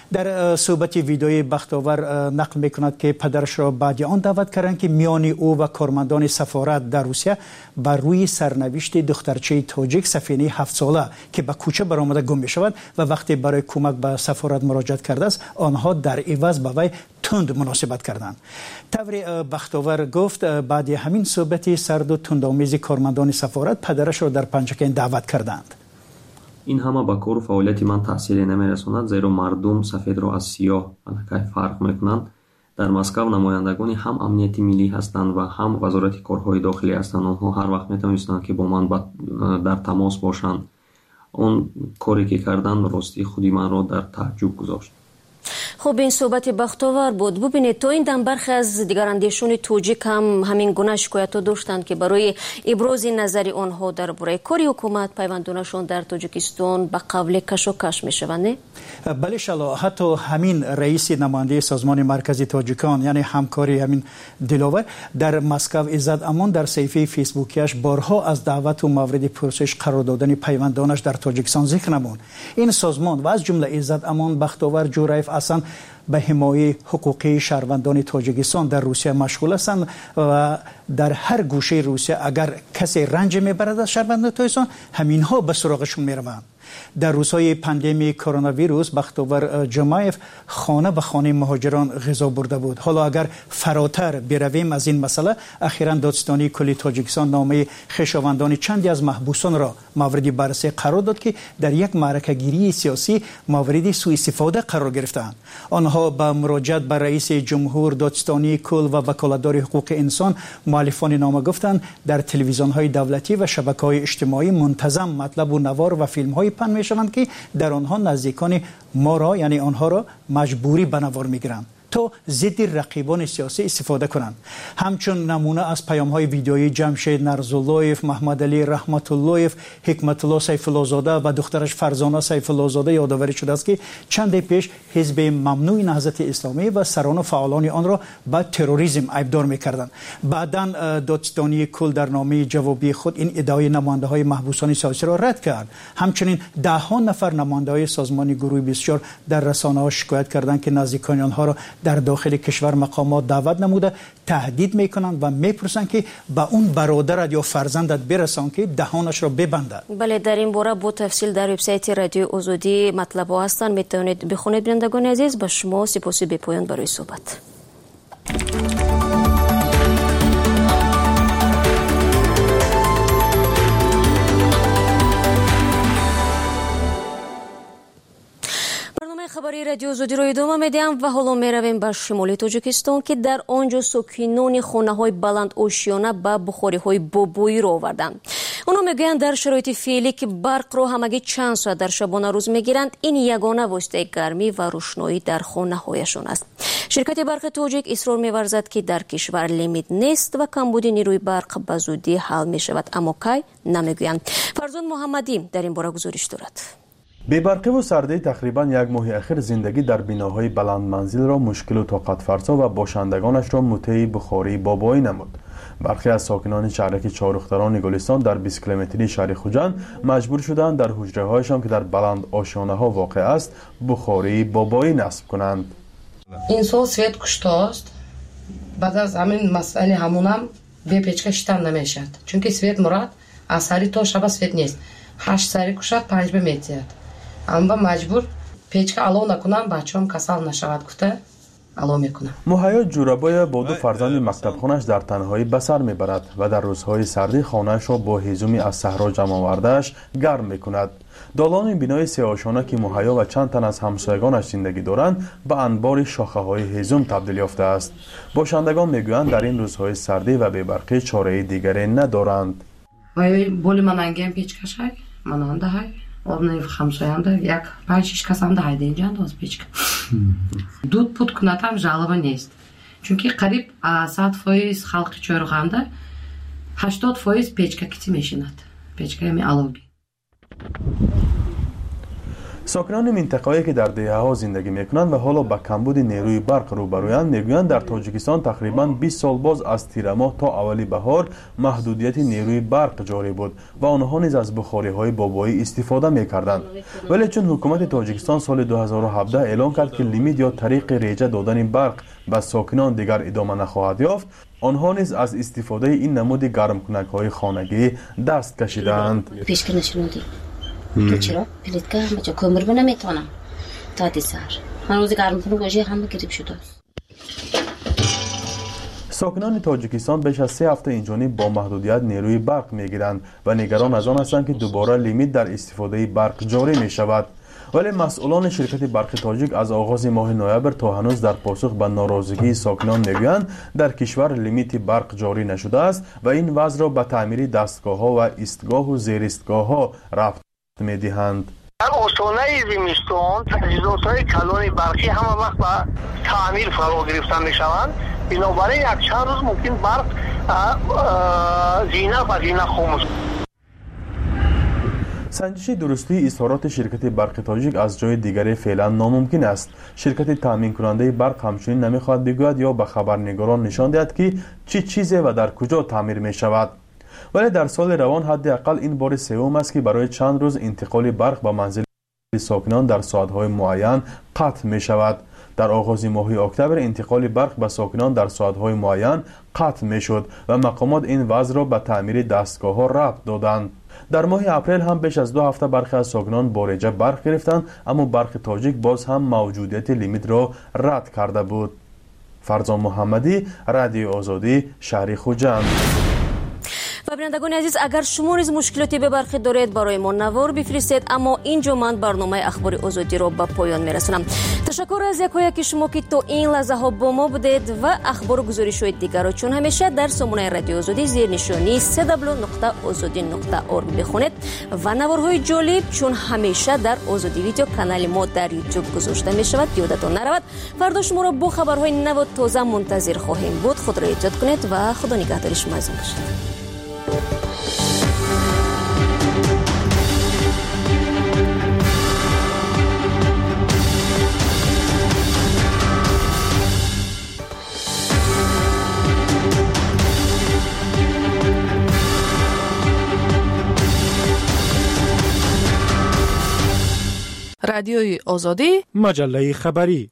F: در صحبت ویدیوی بختاور نقل میکند که پدرش را بعد آن دعوت کردند که میان او و کارمندان سفارت در روسیه بر روی سرنوشت دخترچه تاجیک سفینه 7 ساله که به کوچه برآمده گم میشود و وقتی برای کمک به سفارت مراجعه کرده است آنها در عوض به وی تند مناسبت کردند. طور بختاور گفت بعد همین صحبت سرد و تندآمیز کارمندان سفارت پدرش را در پنجکن دعوت کردند.
Q: این همه با کار و فعالیت من تاثیری نمیرساند، زیرا مردم سفید را از سیاه الکی فرق میکنند. در مسکو نمایندگان هم امنیت ملی هستند و هم وزارت کارهای داخلی هستند. آنها هر وقت میتونستند که با من در تماس باشند. اون کاری که کردند راستی خودی من را در تعجب گذاشت.
A: خب این صحبت بختاور بود. ببینید تا این دم برخی از دیگر اندیشان توجیک هم همین گونه شکایت داشتند که برای ابراز نظر آنها درباره کاری حکومت پیوندونشون در تاجیکستان به قبل کشاکش میشوند.
F: بله شلا، حتی همین رئیس نماینده سازمان مرکزی تاجیکان یعنی همکاری همین دلاور در مسکو عزت امان در صفحه فیسبوکیش بارها از دعوت و مورد پرسش قرار دادن پیوندانش در تاجیکستان ذکر نمود. این سازمان و از جمله عزت امان، بختاور، جوریف اصلا به حمایت حقوقی شهروندان تاجیکستان در روسیه مشغول هستند و در هر گوشه روسیه اگر کسی رنج میبرد از شهروندان تاجیکستان همینها به سراغشون میروند. در روزهای پاندمی کرونا ویروس بختاور جمایف خانه به خانه مهاجران غذا برده بود. حالا اگر فراتر برویم از این مسئله، اخیراً دادستانی کلی تاجیکستان نامه خویشاوندان چندی از محبوسان را مورد بررسی قرار داد که در یک معرکه گیری سیاسی مورد سوء استفاده قرار گرفتند. آنها با مراجعت به رئیس جمهور، دادستانی کل و وکالتدار حقوق انسان مؤلفان نامه گفتند در تلویزیون‌های دولتی و شبکه‌های اجتماعی منتظم مطلب و نوار و فیلم‌های پخش می‌شوند که در آنها نزدیکان ما را یعنی آنها را مجبوری به نوار می‌گیرند تا ضد رقیبان سیاسی استفاده کنند. همچون نمونه از پیام‌های ویدیویی جمشید نرزاللهیف، محمد علی رحمت اللهیف، حکمت الله سیف الله زاده و دخترش فرزانه سیف الله زاده یادآوری شده است که چند پیش حزب ممنوع نهضت اسلامی و سران و فعالان آن را به تروریسم ایبدار می‌کردند. بعداً دادستانی کل در نامه جوابی خود این ادعای نماینده‌های محبوسان سیاسی را رد کرد. همچنین ده‌ها نفر نماینده‌های سازمان گروه 24 در رسانه‌ها شکایت کردند که نزدیکان آنها را در داخل کشور مقامات دعوت نموده تهدید میکنند و میپرسند که به اون برادرت یا فرزندت برسان که دهانش را ببنده.
A: بله، در این باره با تفصیل در وبسایت رادیو آزادی مطلب ها هستند، میتونید بخونید. بینندگان عزیز، با شما سپاسی بی پایان برای صحبت. خبری رادیو آزادی رو ادامه میدیم و حالا میرویم به شمال تاجیکستان که در آنجا ساکنان خانه‌های بلند آشیانه به بخاری‌های بابایی را آوردند. اونا میگویند در شرایط فعلی که برق را همگی چند ساعت در شبانه روز میگیرند، این یگانه واسطه گرمی و روشنایی در خانه‌هایشان است. شرکت برق تاجیک اصرار می‌ورزد که در کشور لیمیت نیست و کمبود نیروی برق به زودی حل می‌شود، اما کی نمیگویند. فرزان محمدی در این باره گزارش دارد.
E: بی‌برقی و سردی تقریباً یک ماه اخیر زندگی در بناهای بلند منزل را مشکل و طاقت فرسا و باشندگانش را مطیع بخاری بابایی نمود. برخی از ساکنان شهرک چهارختران گلستان در 20 کیلومتری شهر خوجند مجبور شدند در حجره هایشان که در بلند آشیانه ها واقع است بخاری بابایی نصب کنند.
M: این سال سویت کشتاست. بعد از همین مسئله همونم به پیچکا شتن نمیشد، چون سویت مراد از سری تا شب سویت نیست. 8 سری کشد 5 به میتید. اما مجبور پیچکا علو نکنم بچه‌ام کسل نشود گفته علو میکنم.
E: مهیا جورابای با دو فرزند مکتب خونش در تنهایی به سر میبرد و در روزهای سردی خانه‌اش را با هیزمی از صحرا جمع آورده‌اش گرم میکند. دالان بینای سیاه‌شانه که مهیا و چند تن از همسایگانش زندگی دارند به انبار شاخه‌های هیزم تبدیل یافته است. باشندگان میگویند در این روزهای سردی و بی‌برقی چاره‌ای دیگری ندارند.
M: وای بولی من انگام پیچکاش های من آنده های اون همساینده یک 5-6 کس آنده های اینجاند از پیچکا دود پود کناتم جالبه نیست، چونکه قریب 100% خلق چهارخانده 80% پیچکا کتی میشیند. پیچکا یعنی آلوگی.
E: ساکنان منطقه‌ای که در دهه‌ها زندگی می‌کنند و حالا با کمبود نیروی برق روبرویند میگویند در تاجیکستان تقریباً 20 سال باز از تیر ماه تا اولی بهار محدودیت نیروی برق جاری بود و آنها نیز از بخاری‌های بابایی استفاده می‌کردند. ولی چون حکومت تاجیکستان سال 2017 اعلام کرد که لیمیت یا طریق ریجه دادن برق به ساکنان دیگر ادامه نخواهد یافت، آنها نیز از استفاده این نمود گرمکنک‌های خانگی دست کشیدند.
R: تو چرا؟ پلیتکا همه جا کمر به نمیتونم تا دیسر من روزی گرم کنم گوشی همه گریب شده.
E: ساکنان تاجیکستان بیش از 3 هفته اینجانی با محدودیت نیروی برق میگیرند و نگران از آن هستند که دوباره لیمیت در استفاده برق جاری می شود. ولی مسئولان شرکت برق تاجیک از آغاز ماه نوامبر تا هنوز در پاسخ به ناراضگی ساکنان میگویند در کشور لیمیت برق جاری نشده است و این وضع را به تعمیر دستگاه‌ها و ایستگاه و زیر ایستگاه‌ها ربط می‌دهند.
B: در آستانه زمستان تجهیزات‌های کلان برقی همه وقت به تعمیر فرا گرفته می‌شوند. بنابراین یک چند روز ممکن برق زینه و زینه خاموش.
E: سنجش درستی اظهارات شرکت برق تاجیک از جای دیگری فعلا ناممکن است. شرکت تامین کننده برق همچنین نمیخواهد بگوید یا به خبرنگاران نشان دهد که چه چیزی و در کجا تعمیر می شود. ولی در سال روان حداقل این بار سوم است که برای چند روز انتقال برق به منزل ساکنان در ساعت‌های معین قطع می شود. در آغاز ماه اکتبر انتقال برق به ساکنان در ساعت‌های معین قطع می شد و مقامات این وضع را به تعمیر دستگاه‌ها ربط دادند. در ماه اپریل هم بیش از 2 هفته برخی از ساکنان بارجه برق گرفتند، اما برق تاجیک باز هم موجودیت لیمیت را رد کرده بود. فرزان محمدی، رادیو آزادی، شهر خوجند.
A: و بینندگان عزیز، اگر شما نیز مشکلاتی به برق دارید برای ما نوار بفرستید. اما اینجا من برنامه اخبار آزادی را به پایان میرسونم. تشکر از یکایک شما که تا این لحظه ها با ما بودید و اخبار و گزارش‌های دیگر را چون همیشه در سامانه رادیو آزادی زیر نشانی www.azadi.org بخونید و نوارهای جالب چون همیشه در آزادی ویدیو کانال ما در یوتیوب گذاشته می شود. یادتان نرود فردا شما را با خبرهای نو و تازه منتظر خواهیم بود. خود را ایجاد کنید و خدا نگهدار شما باشد.
L: رادیوی آزادی،
X: مجله خبری.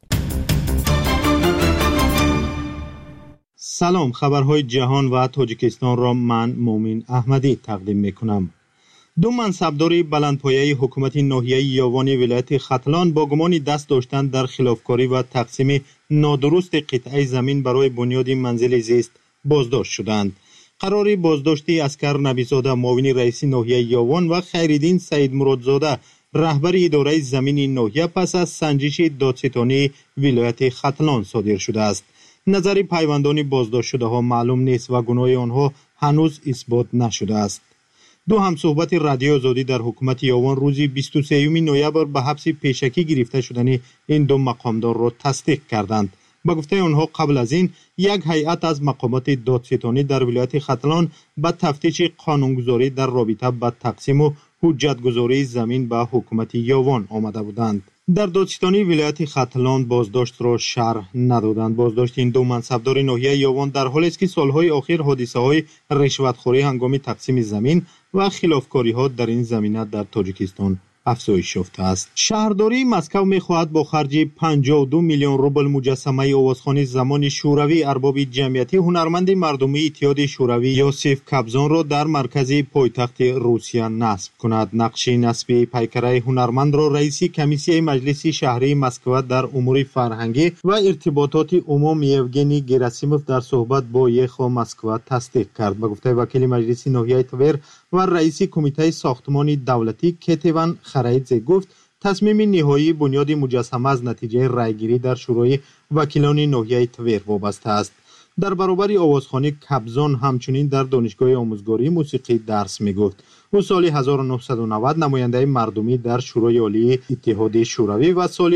S: سلام، خبرهای جهان و تاجیکستان را من مومن احمدی تقدیم میکنم. 2 منصبدار بلندپایه حکومت ناحیه یاوان ولایت ختلان با گمان دست داشتن در خلافکاری و تقسیم نادرست قطعه زمین برای بنیاد منزل زیست بازداشت شدند. قرار بازداشتی اسکر نبیزاده معاون رئیس ناحیه یاوان و خیرالدین سید مرادزاده رهبر اداره زمین ناحیه پس از سنجش دادستانی ولایت ختلان صادر شده است. نظر پیوندان بازداشت شده ها معلوم نیست و گناه آنها هنوز اثبات نشده است. 2 همصحبت رادیو آزادی در حکومت یاوان روز 23 نوامبر به حبس پیشکی گرفته شدن این 2 مقامدار را تصدیق کردند. با گفته آنها قبل از این یک هیئت از مقامات دادستانی در ولایت ختلان به تفتیش قانونگذاری در رابطه با تقسیم و حجتگذاری زمین به حکومت یاوان آمده بودند. در دادستانی ولایت ختلان بازداشت را شرح ندادند. بازداشت این 2 منصبدار ناحیه یاوان در حالی است که سالهای اخیر حادثه‌های رشوتخوری هنگام تقسیم زمین و خلافکاری‌ها در این زمینه در تاجیکستان افزایش یافته است. شهرداری مسکو می‌خواهد با خرج 52 میلیون روبل مجسمه آوازخوانی زمان شوروی ارباب جمعیتی هنرمند مردمی اتحاد شوروی یوسف کابزون را در مرکز پایتخت روسیه نصب کند. نقش نصب پیکره هنرمند را رئیس کمیسیه مجلس شهری مسکو در امور فرهنگی و ارتباطات عمومی یوگنی گراسیموف در صحبت با یخو مسکو تصدیق کرد. به گفته وکیل مجلس ناحیه تور و رئیس کمیته ساختمان دولتی کتیوان خرایدزه گفت تصمیم نهایی بنیاد مجسمه از نتیجه رایگیری در شورای وکیلان ناحیه تور وابسته است. در برابر آوازخوانی کابزون همچنین در دانشگاه آموزگاری موسیقی درس می‌گفت. او سال 1990 نماینده مردمی در شورای عالی اتحاد شوروی و سال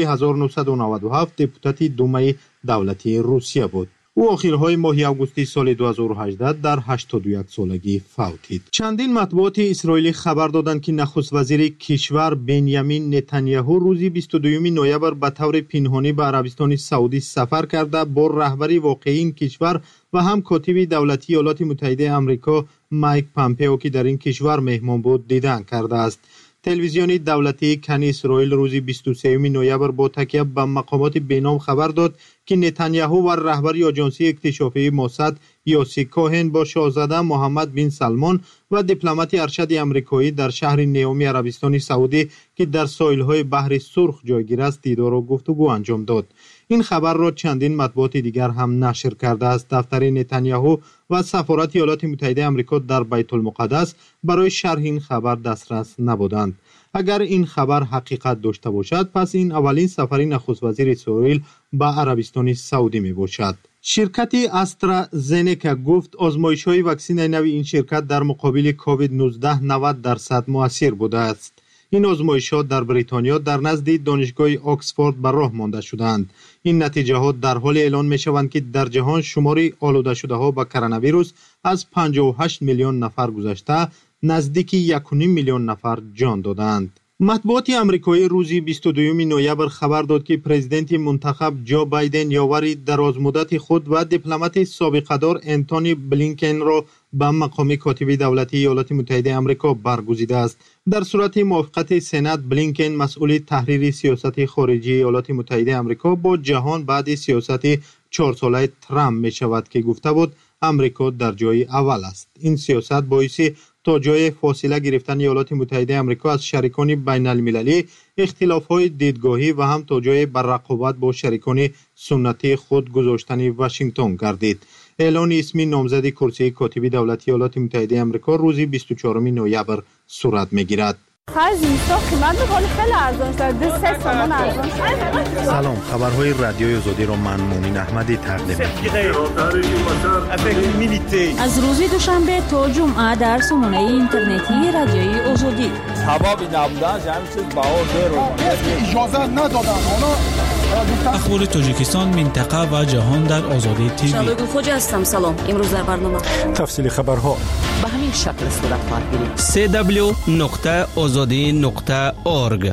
S: 1997 دپوتات دومای دولتی روسیه بود. او آخرهای ماه آگوست سال 2018 در 81 سالگی فوتید. چندین مطبوعات اسرائیلی خبر دادند که نخست وزیر کشور بنیامین نتانیاهو روز 22 نوامبر به طور پنهانی به عربستان سعودی سفر کرده با رهبر واقعی این کشور و هم کاتب دولتی ایالات متحده آمریکا مایک پامپئو که در این کشور مهمان بود دیدن کرده است. تلویزیون دولتی کن اسرائیل روز 23 نوامبر با تکیه به مقامات بینام خبر داد که نتانیاهو و رهبر آژانسی اکتشافی موساد یوسی کوهن با شاهزاده محمد بن سلمان و دیپلمات ارشد آمریکایی در شهر نیومی عربستان سعودی که در ساحل‌های بحر سرخ جایگیر است دیدار و گفتگو انجام داد. این خبر را چندین مطبوعات دیگر هم نشر کرده است. دفتر نتانیاهو و سفارت ایالات متحده آمریکا در بیت المقدس برای شرح این خبر دسترس نبودند. اگر این خبر حقیقت داشته باشد پس این اولین سفر نخست وزیر اسرائیل به عربستان سعودی می باشد. شرکت استرازنیکا گفت آزمایش‌های واکسن نو این شرکت در مقابل کووید 19 90% مؤثر بوده است. این آزمایشات در بریتانیا در نزد دانشگاه آکسفورد بر راه مانده شدند. این نتیجه ها در حال اعلان می شوند که در جهان شماری آلوده شده ها به کرونا ویروس از 58 میلیون نفر گذشته نزدیک 1.5 میلیون نفر جان دادند. مطبوعات آمریکایی روز 22 نوامبر خبر داد که پرزیدنت منتخب جو بایدن یاوری درازمدت خود و دیپلمات سابقه‌دار انتونی بلینکن را به مقام کاتب دولتی ایالات متحده آمریکا برگزیده است. در صورت موافقت سنا بلینکن مسئول تحریر سیاست خارجی ایالات متحده آمریکا با جهان بعد سیاست 4 ساله ترامپ می شود که گفته بود آمریکا در جای اول است. این سیاست باعث تا جای فاصله گرفتن ایالات متحده آمریکا از شریکان بین المللی، اختلاف‌های دیدگاهی و هم تا جای بر رقابت با شریکان سنتی خود گذاشتن واشنگتن گردید. اعلان اسم نامزد کرسی کاتب دولتی ایالات متحده آمریکا روز 24 نوامبر صورت می‌گیرد.
C: سلام، خبرهای رادیوی آزادی را من مومن احمدی تقدیم می‌کنم.
I: از روز دوشنبه تا جمعه در سامانه اینترنتی رادیوی آزادی.
O: سبب نبودن همین چیز اجازه ندادن.
V: اخبار تاجیکستان، منطقه و جهان در آزادی تیوی.
A: شادو خوج هستم. سلام. امروز در برنامه
X: تفصیل خبرها
H: به همین شکل صورت خواهد گرفت.
C: www.azadi.org.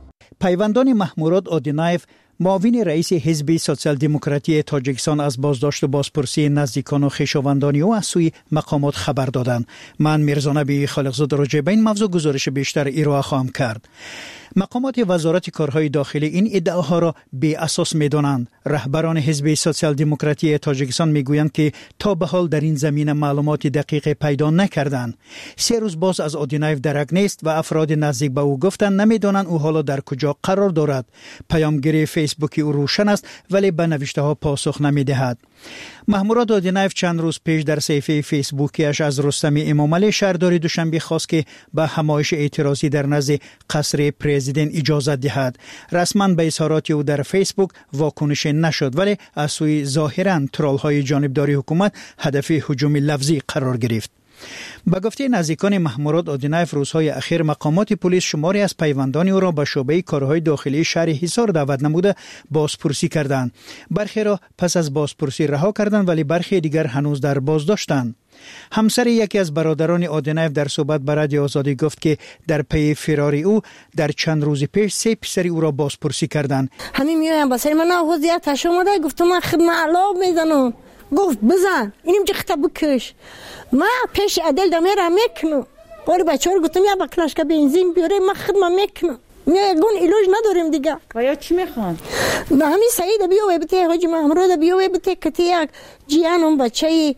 F: پیوندان محموراد آدینایف، معاون رئیس حزب سوسیال دموکراتی تاجیکستان، از بازداشت و بازپرسی نزدیکان و خویشاوندان او از سوی مقامات خبر دادند. من میرزانبی خالقزاده راجع به این موضوع گزارش بیشتر ارائه خواهم کرد. مقامات وزارت کارهای داخلی این ادعاها را بی اساس می‌دانند. رهبران حزب سوسیال دموکراتی تاجیکستان میگویند که تا به حال در این زمینه معلومات دقیق پیدا نکردند. 3 روز باز از آدینایف درک نیست و افراد نزدیک به او گفتند نمی‌دانند او حالا در کجا قرار دارد. پیامگیر فیسبوکی او روشن است ولی به نوشته‌ها پاسخ نمی‌دهد. محموراد آدینایف چند روز پیش در صفحه فیسبوکیش از رستم امامعلی شهردار دوشنبه خواست که به همایش اعتراضی در نزد قصر پرزیدنت اجازه دهد. رسما به اظهارات او در فیسبوک واکنش نشد ولی از سوی ظاهرا ترول‌های جانبداری حکومت هدف هجوم لفظی قرار گرفت. با گفته نزدیکان محموراد آدینایف، روزهای اخیر مقامات پلیس شماری از پیوندان او را به شعبه کارهای داخلی شهر حصار دعوت نموده بازپرسی کردند. برخی را پس از بازپرسی رها کردند ولی برخی دیگر هنوز در بازداشتند. همسر یکی از برادران آدینایف در صحبت با رادیو آزادی گفت که در پی فرار او در چند روز پیش 3 پسر او را بازپرسی کردند.
T: همین میایم با سر من وضعیتش اومده، گفتم من خدمت علاب میزنم. گفت بزن اینیم جخته بکش. ما پیش عدل دمیره میکنم. باری بچه رو گفتم یا بکلش که بنزین بیاره من خدمت میکنم. میگون ایلوج نداریم دیگه.
I: و یا چی میخوان؟
T: نه همین سعید بیاوه بته، حاجی محمود بیاوه بته که یک جیانم بچه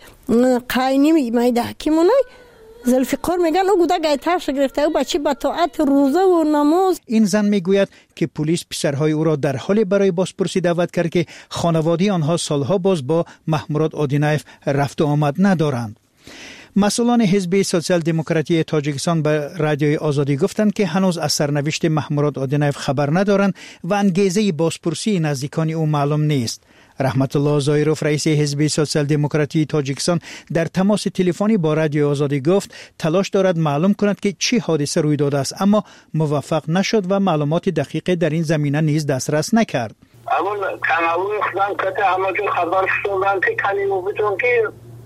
T: قاینی میده حکیمونای ذوالفقار میگن او گوده گایترش گرفته او بچه با طاعت روزه و نماز.
F: این زن میگوید که پلیس پسرهای او را در حال برای بازپرسی دعوت کرد که خانواده آنها سالها باز با محموراد آدینایف رفت و آمد ندارند. مسئولان حزب سوسیال دموکراتی تاجیکستان به رادیوی آزادی گفتند که هنوز از سرنوشت محموراد آدینایف خبر ندارند و انگیزه بازپرسی نزدیکان او معلوم نیست. رحمت الله زایروف، رئیس حزب سوسیال دموکراتی تاجیکستان، در تماس تلفنی با رادیو آزادی گفت تلاش دارد معلوم کند که چه حادثه روی داده است، اما موفق نشد و معلومات دقیق در این زمینه نیز دسترس نکرد.
B: اول کانالوی خدام کته همه جو خبر شدن که کلیمو بتون که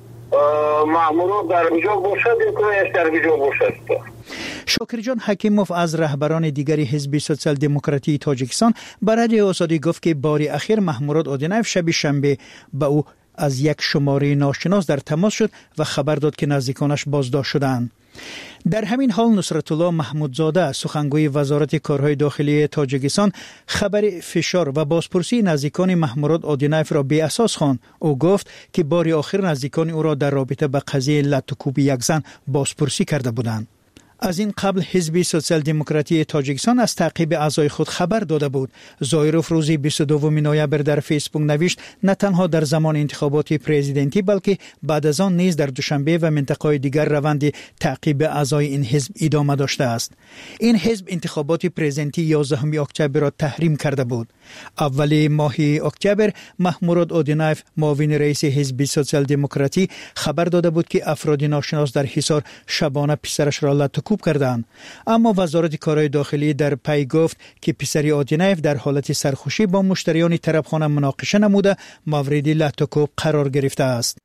B: مامورو در کجا باشد یا در کجا باشد.
F: شاکرجان حکیموف از رهبران دیگری حزب سوسیال دموکراتی تاجیکستان برای آزادی گفت که بار اخیر محموراد آدینایف شب شنبه به او از یک شماره ناشناس در تماس شد و خبر داد که نزدیکانش بازداشت شدند. در همین حال نصرت الله محمودزاده، سخنگوی وزارت کارهای داخلی تاجیکستان، خبر فشار و بازپرسی نزدیکان محموراد آدینایف را بی اساس خواند. او گفت که بار آخر نزدیکان او را در رابطه با قضیه لطوکوب یک زن بازپرسی کرده بودند. از این قبل حزب سوسیال دموکراتی تاجیکستان از تعقیب اعضای خود خبر داده بود. زایروف روز 22 نوامبر در فیسبوک نوشت نه تنها در زمان انتخابات پرزیدنتی بلکه بعد از آن نیز در دوشنبه و منطقه‌های دیگر روند تعقیب اعضای این حزب ادامه داشته است. این حزب انتخابات پرزیدنتی 11 اکتبر را تحریم کرده بود. اول ماه اکتبر محموراد آدینایف، معاون رئیس حزب سوسیال دموکراتی، خبر داده بود که افراد ناشناس در حصار شبانه پسرش را لطو سرکوب کردند. اما وزارت کارهای داخلی در پی گفت که پسری آدینایف در حالت سرخوشی با مشتریان طرفخانه مناقشه نموده مورد لطکوب قرار گرفته است.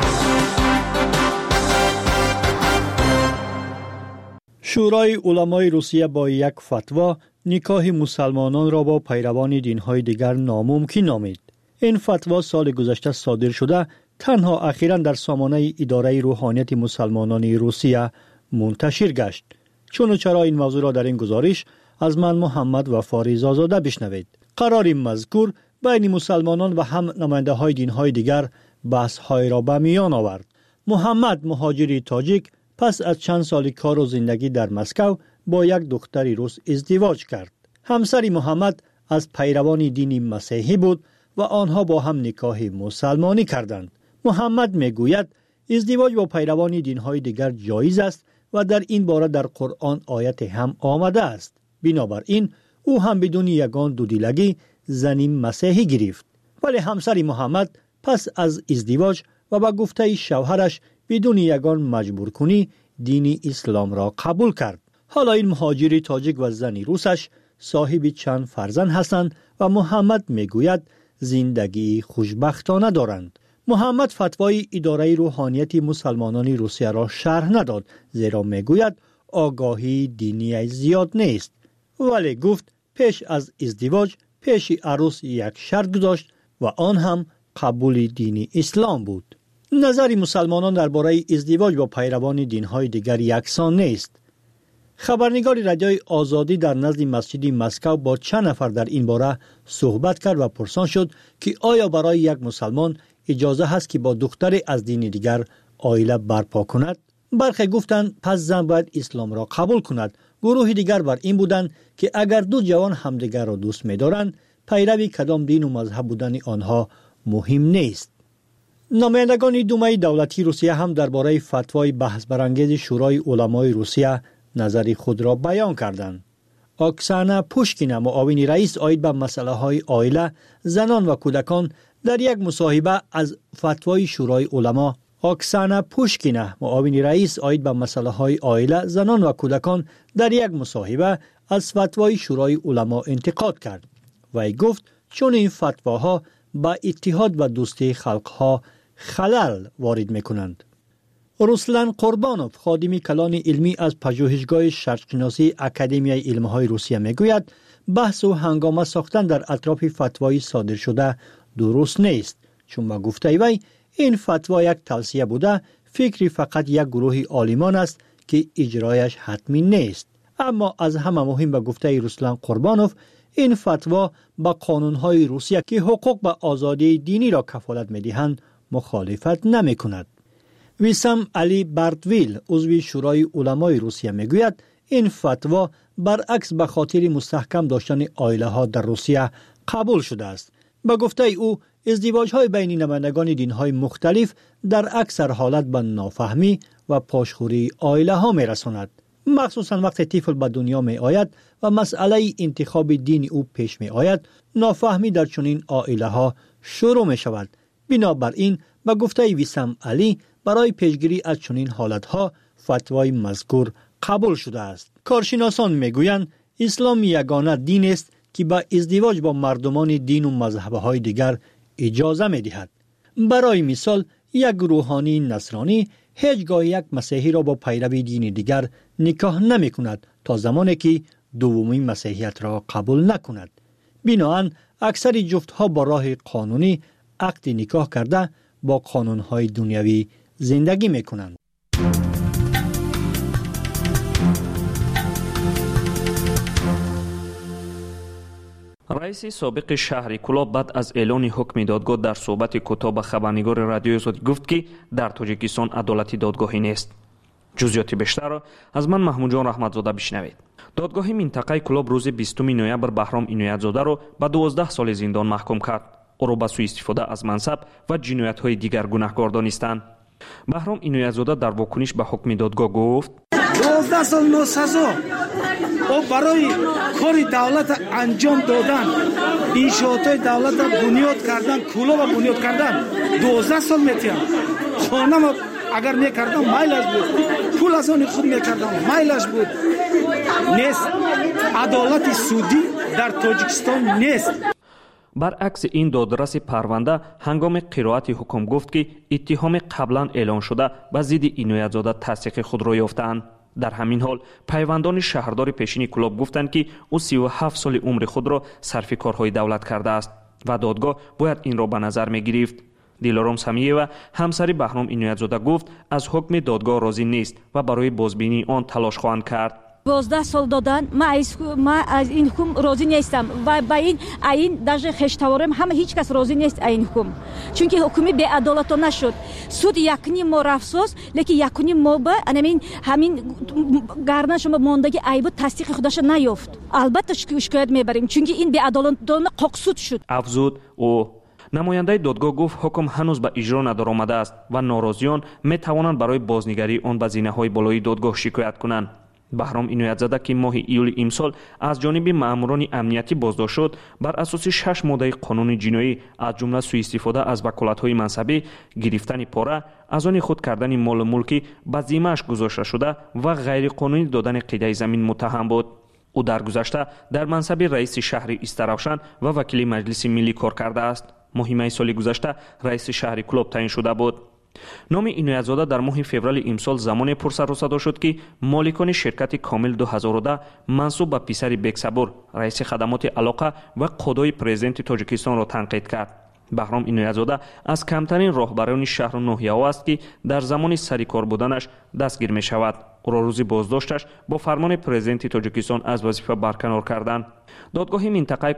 F: شورای علمای روسیه با یک فتوا نکاح مسلمانان را با پیروان دین‌های دیگر ناممکن نامید. این فتوا سال گذشته صادر شده تنها اخیراً در سامانه اداره روحانیت مسلمانان روسیه منتشر گشت. چون و چرا این موضوع را در این گزارش از من محمد و فاریز آزاده بشنوید. قرار مذکور بین مسلمانان و هم نماینده های دین‌های دیگر بحث های را به میان آورد. محمد مهاجری تاجیک پس از چند سال کار و زندگی در مسکو با یک دختری روس ازدواج کرد. همسر محمد از پیروان دین مسیحی بود و آنها با هم نکاح مسلمانی کردند. محمد میگوید ازدواج با پیروان دین‌های دیگر جایز است و در این باره در قرآن آیت هم آمده است. بنابراین او هم بدون یگان دودیلگی زنی مسیحی گرفت. ولی همسر محمد پس از ازدواج و با گفته شوهرش بدون یگان مجبور کنی دین اسلام را قبول کرد. حالا این مهاجری تاجیک و زنی روسش صاحب چند فرزند هستند و محمد میگوید زندگی خوشبختانه دارند. محمد فتوای اداره روحانیت مسلمانان روسیه را شرح نداد، زیرا میگوید آگاهی دینی زیاد نیست. ولی گفت پیش از ازدواج پیش عروس یک شرط گذاشت و آن هم قبول دین اسلام بود. نظر مسلمانان درباره ازدواج با پیروان دین‌های دیگر یکسان نیست. خبرنگار رادیوی آزادی در نزد مسجد مسکو با چند نفر در این باره صحبت کرد و پرسان شد که آیا برای یک مسلمان اجازه هست که با دختری از دین دیگر عائله برپا کند؟ برخی گفتند پس زن باید اسلام را قبول کند. گروه دیگر بر این بودند که اگر دو جوان همدیگر را دوست می‌دارند، پیروی کدام دین و مذهب بودن آنها مهم نیست. نمایندگان دومه دولتی روسیه هم درباره فتوای بحث برانگیز شورای علمای روسیه نظر خود را بیان کردند. اکسانا پوشکینا معاون رئیس عاید به مسئله های عائله، زنان و کودکان در یک مصاحبه از فتوای شورای علما اکسانا پوشکینا معاون رئیس عاید به مسئله های عائله، زنان و کودکان در یک مصاحبه از فتوای شورای علما انتقاد کرد. وی گفت چون این فتواها با اتحاد و دوستی خلقها خلل وارد میکنند. رسلان قربانوف خادم کلان علمی از پژوهشگاه شرقشناسی اکادمیای علمهای روسیه میگوید بحث و هنگامه ساختن در اطراف فتوای صادر شده درست نیست، چون با گفته وی این فتوا یک توصیه بوده، فکری فقط یک گروه عالمان است که اجرایش حتمی نیست. اما از همه مهم به گفته رسلان قربانوف این فتوا با قانونهای روسیه که حقوق به آزادی دینی را کفالت میدهند مخالفت نمی کند. ویسام علی بارتویل عضو شورای علمای روسیه میگوید این فتوا برعکس به خاطر مستحکم داشتن عائله ها در روسیه قبول شده است. به گفته او ازدواج های بین نمایندگان دین های مختلف در اکثر حالت به نافهمی و پاشخوری عائله ها می رساند، مخصوصا وقتی طفل به دنیا می آید و مسئله انتخاب دین او پیش می آید. نافهمی در چنین عائله ها شروع می شود. بنابراین به گفته ویسام علی برای پیشگیری از چنین حالت ها فتوای مذکور قبول شده است. کارشناسان میگویند اسلام یگانه دین است که با ازدواج با مردمان دین و مذهب‌های دیگر اجازه می‌دهد. برای مثال یک روحانی نصرانی هیچگاه یک مسیحی را با پیروی دین دیگر نکاح نمی‌کند تا زمانی که دومی مسیحیت را قبول نکند. بنابراین اکثر جفت‌ها با راه قانونی عقد نکاح کرده با قانون‌های دنیوی زندگی می‌کنند.
D: رئیس سابق شهر کلاب بعد از اعلان حکم دادگاه در صحبت کوتاه به خبرنگار رادیوی آزادی گفت که در تاجیکستان عدالت دادگاهی نیست. جزئیات بیشتر را از من محمود جان رحمتزاده بشنوید. دادگاه منطقه کلاب روز 20 نوامبر بهرام عنایت‌زاده را به 12 سال زندان محکوم کرد. او را به سوء استفاده از منصب و جنایت‌های دیگر گناهکار دانستند. بهرام عنایت‌زاده در واکنش به حکم دادگاه گفت
G: 12 سال ناسزا او برای کار دولت انجام دادن، انشاءات دولت بنیاد کردن، کلاب بنیاد کردن 12 سال میتیم. خانم اگر میکردم مایلش بود، پول از آن خود میکردم مایلش بود. نیست. عدالت سودی در تاجیکستان نیست.
D: برعکس این دادرس پرونده هنگام قرائت حکم گفت که اتهام قبلا اعلان شده به ضد عنایت‌زاده تصدیق خود را یافتند. در همین حال پیوندان شهردار پیشین کلاب گفتند که او 37 سال عمر خود را صرف کارهای دولت کرده است و دادگاه باید این را به نظر می‌گرفت. دیلارام سمیه و همسر بهرام عنایت‌زاده گفت از حکم دادگاه راضی نیست و برای بازبینی آن تلاش خواهند کرد.
J: 12 سال دادن ما از این حکم راضی نیستم و با این даже خشتوارم همه هیچ کس راضی نیست این حکم، چون که حکمی بی عدالتانه شد. سود یکنی ما رفسوس لیکن یکنی ما به همین گردن شما ماندگی عیب تصدیق خودش نیافت. البته شکایت میبریم چون که این بی عدالتانه قاقسود شد.
D: افزود او نماینده دادگاه گفت حکم هنوز به اجرا ندارآمده است و ناراضیان می توانند برای بازنگری آن به زینه‌های بالای دادگاه شکایت کنند. بهرام عنایت‌زاده که ماه ایول امسال از جانب ماموران امنیتی بازداشت شد، بر اساس 6 ماده قانون جنایی از جمله سوء استفاده از وکالت‌های منصبی، گرفتن پاره، از آن خود کردن مال و ملکی به ذمه‌اش گذاشته شده و غیر قانونی دادن قطعه زمین متهم بود. او در گذشته در منصب رئیس شهر استروشن و وکیل مجلس ملی کار کرده است. ماه می سال گذشته رئیس شهر کلوب تعیین شده بود. نام عنایت‌زاده در ماه فوریه امسال زمان پرسر و صدا شد که مالکان شرکت کامل 2010 منصوب به پسر بکسبور رئیس خدمات علاقه و قضای پرزیدنت تاجیکستان را تنقید کرد. بهرام عنایت‌زاده از کمترین راهبران شهر و ناحیه‌ها است که در زمان سری کار بودنش دستگیر می شود. او را روز بازداشتش با فرمان پرزیدنت تاجیکستان از وظیفه برکنار کردند. دادگاه منطقه